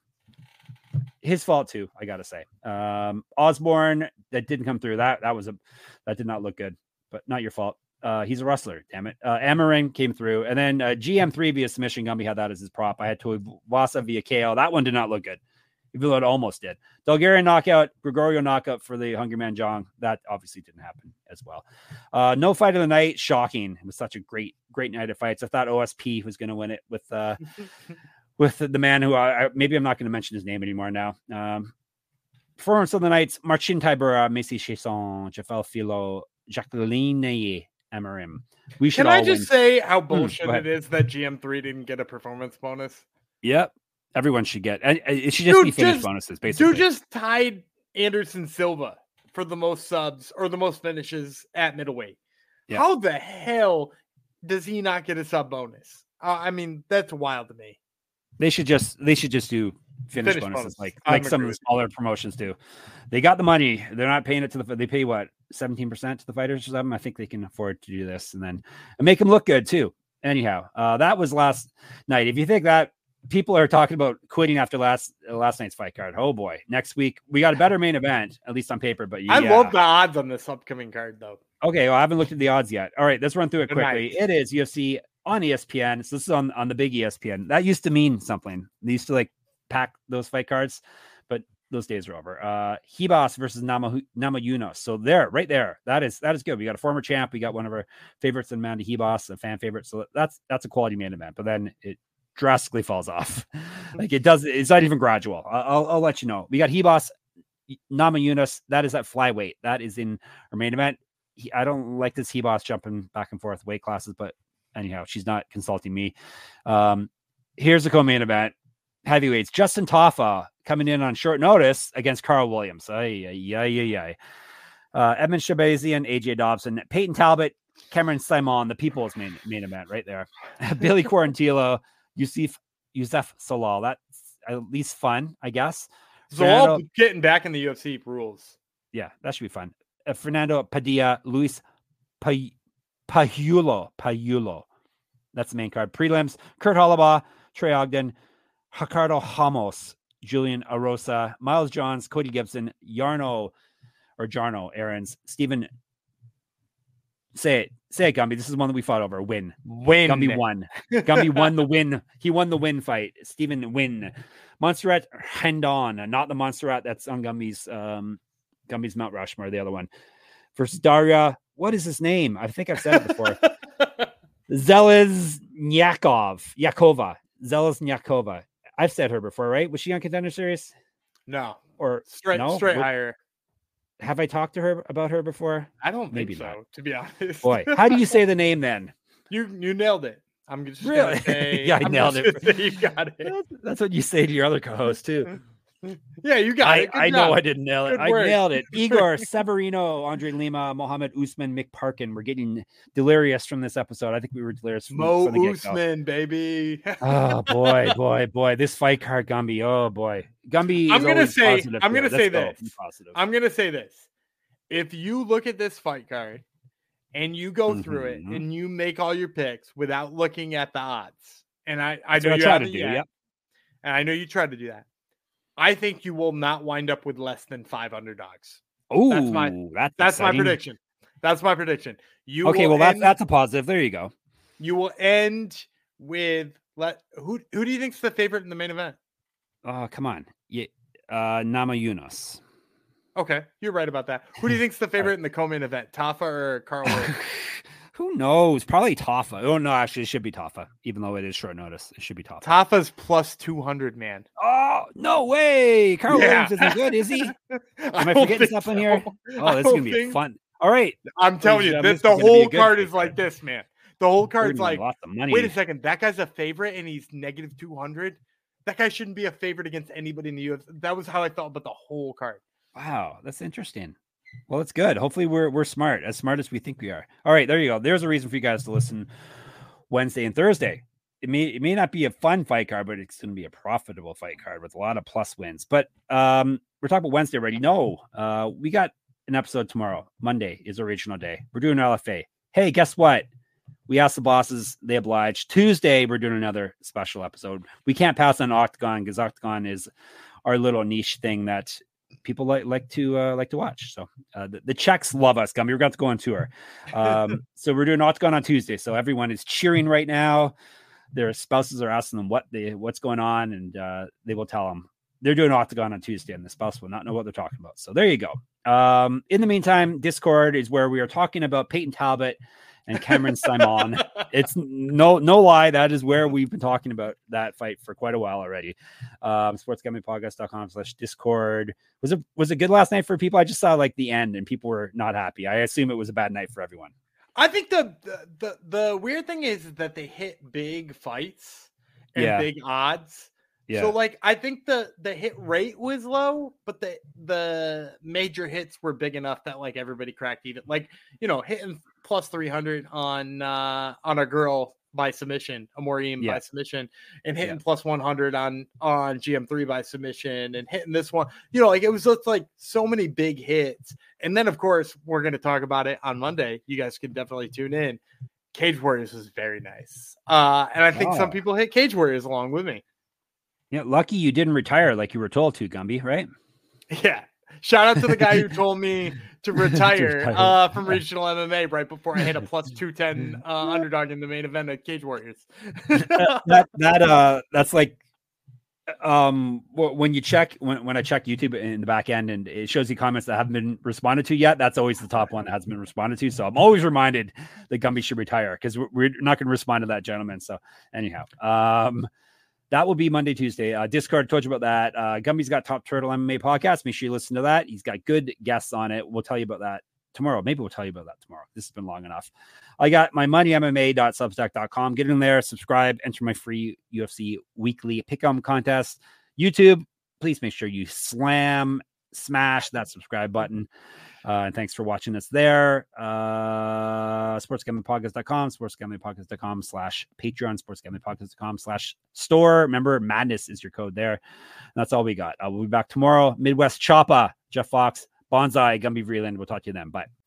Speaker 3: His fault too, I gotta say. Osborne, that didn't come through. That did not look good, but not your fault. He's a wrestler, damn it. Amarin came through, and then GM3 via submission. Gumby had that as his prop. I had Tuivasa via KO. That one did not look good, even though it almost did. Bulgarian knockout, Gregorio knockout for the Hungry Man Jong. That obviously didn't happen as well. No fight of the night, shocking. It was such a great night of fights. I thought OSP was going to win it with the man who maybe I'm not going to mention his name anymore now. Performance of the nights: Marcin Tybura, Macy Chasson, Jafel Filo, Jacqueline Amorim.
Speaker 2: Can I just say how bullshit it is that GM3 didn't get a performance bonus?
Speaker 3: Yep. Everyone should get, and it should just be finish bonuses, basically.
Speaker 2: Dude just tied Anderson Silva for the most subs or the most finishes at middleweight. Yeah. How the hell does he not get a sub bonus? I mean, that's wild to me.
Speaker 3: They should just do finish bonuses like some of the smaller promotions do. They got the money. They're not paying it to they pay what, 17% to the fighters or something. I think they can afford to do this and make them look good too. Anyhow, that was last night. If you think that people are talking about quitting after last night's fight card, oh boy, next week we got a better main event, at least on paper. But
Speaker 2: I love the odds on this upcoming card though.
Speaker 3: Okay, well, I haven't looked at the odds yet. All right, let's run through it quickly. It is UFC on ESPN. So this is on the big ESPN. That used to mean something. They used to pack those fight cards, but those days are over. Hibas versus Namajunas. So right there. That is good. We got a former champ. We got one of our favorites in Amanda Hibas, a fan favorite. So that's a quality main event. But then it drastically falls off. It's not even gradual. I'll let you know. We got Hibas, Namajunas. That is that flyweight. That is in our main event. I don't like this Hibas jumping back and forth weight classes, but anyhow, she's not consulting me. Here's the co-main event. Heavyweights. Justin Tafa coming in on short notice against Carl Williams. Edmund Shabazian, AJ Dobson, Peyton Talbot, Cameron Simon, the people's main event right there. Billy Quarantillo, Youssef Salal. That's at least fun, I guess.
Speaker 2: Salal getting back in the UFC rules.
Speaker 3: Yeah, that should be fun. Fernando Padilla, Luis Pajulo. That's the main card. Prelims: Kurt Hollabaugh, Trey Ogden, Ricardo Ramos, Julian Arosa, Miles Johns, Cody Gibson, Jarno Aarons, Stephen Say it, Gumby. This is one that we fought over. Win.
Speaker 2: Win.
Speaker 3: Gumby won. Gumby won the win. He won the win fight. Steven win. Montserrat Hendon, not the Montserrat that's on Gumby's Mount Rushmore, the other one. Versus Daria. What is his name? I think I've said it before. Yakova. Zeleznyakova. I've said her before, right? Was she on Contender Series?
Speaker 2: No.
Speaker 3: Or
Speaker 2: straight higher.
Speaker 3: Have I talked to her about her before?
Speaker 2: I don't
Speaker 3: Maybe
Speaker 2: think so,
Speaker 3: not.
Speaker 2: to be honest.
Speaker 3: Boy, how do you say the name then?
Speaker 2: You nailed it. I'm just
Speaker 3: really?
Speaker 2: Gonna say,
Speaker 3: yeah, I nailed it.
Speaker 2: You got it.
Speaker 3: That's what you say to your other co-host too.
Speaker 2: Yeah, you got it.
Speaker 3: I know I didn't nail it.
Speaker 2: Good work.
Speaker 3: I nailed it. Igor Severino, Andre Lima, Mohammed Usman, Mick Parkin. We're getting delirious from this episode. I think we were delirious from
Speaker 2: Mo
Speaker 3: the get-go.
Speaker 2: Usman, baby.
Speaker 3: Oh boy. This fight card, Gumby. Oh boy. Gumby.
Speaker 2: I'm gonna say this. If you look at this fight card and you go through it and you make all your picks without looking at the odds, and I know you tried to do that, and I know you tried to do that, I think you will not wind up with less than 5 underdogs.
Speaker 3: Oh,
Speaker 2: that's my prediction. That's my prediction.
Speaker 3: That's a positive. There you go.
Speaker 2: You will end with who do you think's the favorite in the main event?
Speaker 3: Oh, come on. Yeah, Namajunas.
Speaker 2: Okay, you're right about that. Who do you think's the favorite in the co-main event? Tafa or Carl Wood?
Speaker 3: Who knows? Probably Tafa. Oh no, actually, it should be Tafa. Even though it is short notice, it should be Tafa.
Speaker 2: Tafa's plus 200, man.
Speaker 3: Oh no way! Carl Williams isn't good, is he? Am I forgetting stuff in here? Oh, this is gonna be fun. All right,
Speaker 2: I'm telling you, the whole card is like this, man. The whole card's like, wait a second, that guy's a favorite and he's negative 200. That guy shouldn't be a favorite against anybody in the UFC. That was how I felt about the whole card.
Speaker 3: Wow, that's interesting. Well, it's good. Hopefully we're smart as we think we are. All right, there you go. There's a reason for you guys to listen Wednesday and Thursday. It may not be a fun fight card, but it's going to be a profitable fight card with a lot of plus wins. But we're talking about Wednesday already. No, we got an episode tomorrow. Monday is original day. We're doing LFA. Hey, guess what? We asked the bosses. They obliged. Tuesday, we're doing another special episode. We can't pass on Octagon because Octagon is our little niche thing that people like to watch. So the Czechs love us. Gumby, we're about to go on tour. So we're doing Octagon on Tuesday. So everyone is cheering right now. Their spouses are asking them what's going on, and they will tell them they're doing Octagon on Tuesday, and the spouse will not know what they're talking about. So there you go. In the meantime, Discord is where we are talking about Peyton Talbot and Cameron Simon. It's no lie. That is where we've been talking about that fight for quite a while already. sportsgamblingpodcast.com/Discord. Was it good last night for people? I just saw like the end and people were not happy. I assume it was a bad night for everyone.
Speaker 2: I think the weird thing is that they hit big fights and big odds. Yeah. So like I think the hit rate was low, but the major hits were big enough that like everybody cracked even. Like, hitting plus 300 on a girl by submission, Amorim by submission, and hitting plus 100 on GM3 by submission, and hitting this one. Like it was just like so many big hits. And then of course we're going to talk about it on Monday. You guys can definitely tune in. Cage Warriors was very nice. And I think some people hit Cage Warriors along with me.
Speaker 3: Yeah, lucky you didn't retire like you were told to, Gumby, right?
Speaker 2: Yeah. Shout out to the guy who told me to retire from regional MMA right before I hit a plus 210 underdog in the main event at Cage Warriors.
Speaker 3: That's like when you check when I check YouTube in the back end and it shows you comments that haven't been responded to yet. That's always the top one that hasn't been responded to. So I'm always reminded that Gumby should retire because we're not going to respond to that gentleman. So anyhow, that will be Monday, Tuesday. Discord, told you about that. Gumby's got Top Turtle MMA podcast. Make sure you listen to that. He's got good guests on it. We'll tell you about that tomorrow. Maybe we'll tell you about that tomorrow. This has been long enough. I got my moneymma.substack.com. Get in there, subscribe, enter my free UFC weekly pick'em contest. YouTube, please make sure you smash that subscribe button. And thanks for watching us there. sportsgamblingpodcast.com, sportsgamblingpodcast.com/Patreon, sportsgamblingpodcast.com/store. Remember, madness is your code there. And that's all we got. We'll be back tomorrow. Midwest Choppa, Jeff Fox, Bonsai, Gumby Vreeland. We'll talk to you then. Bye.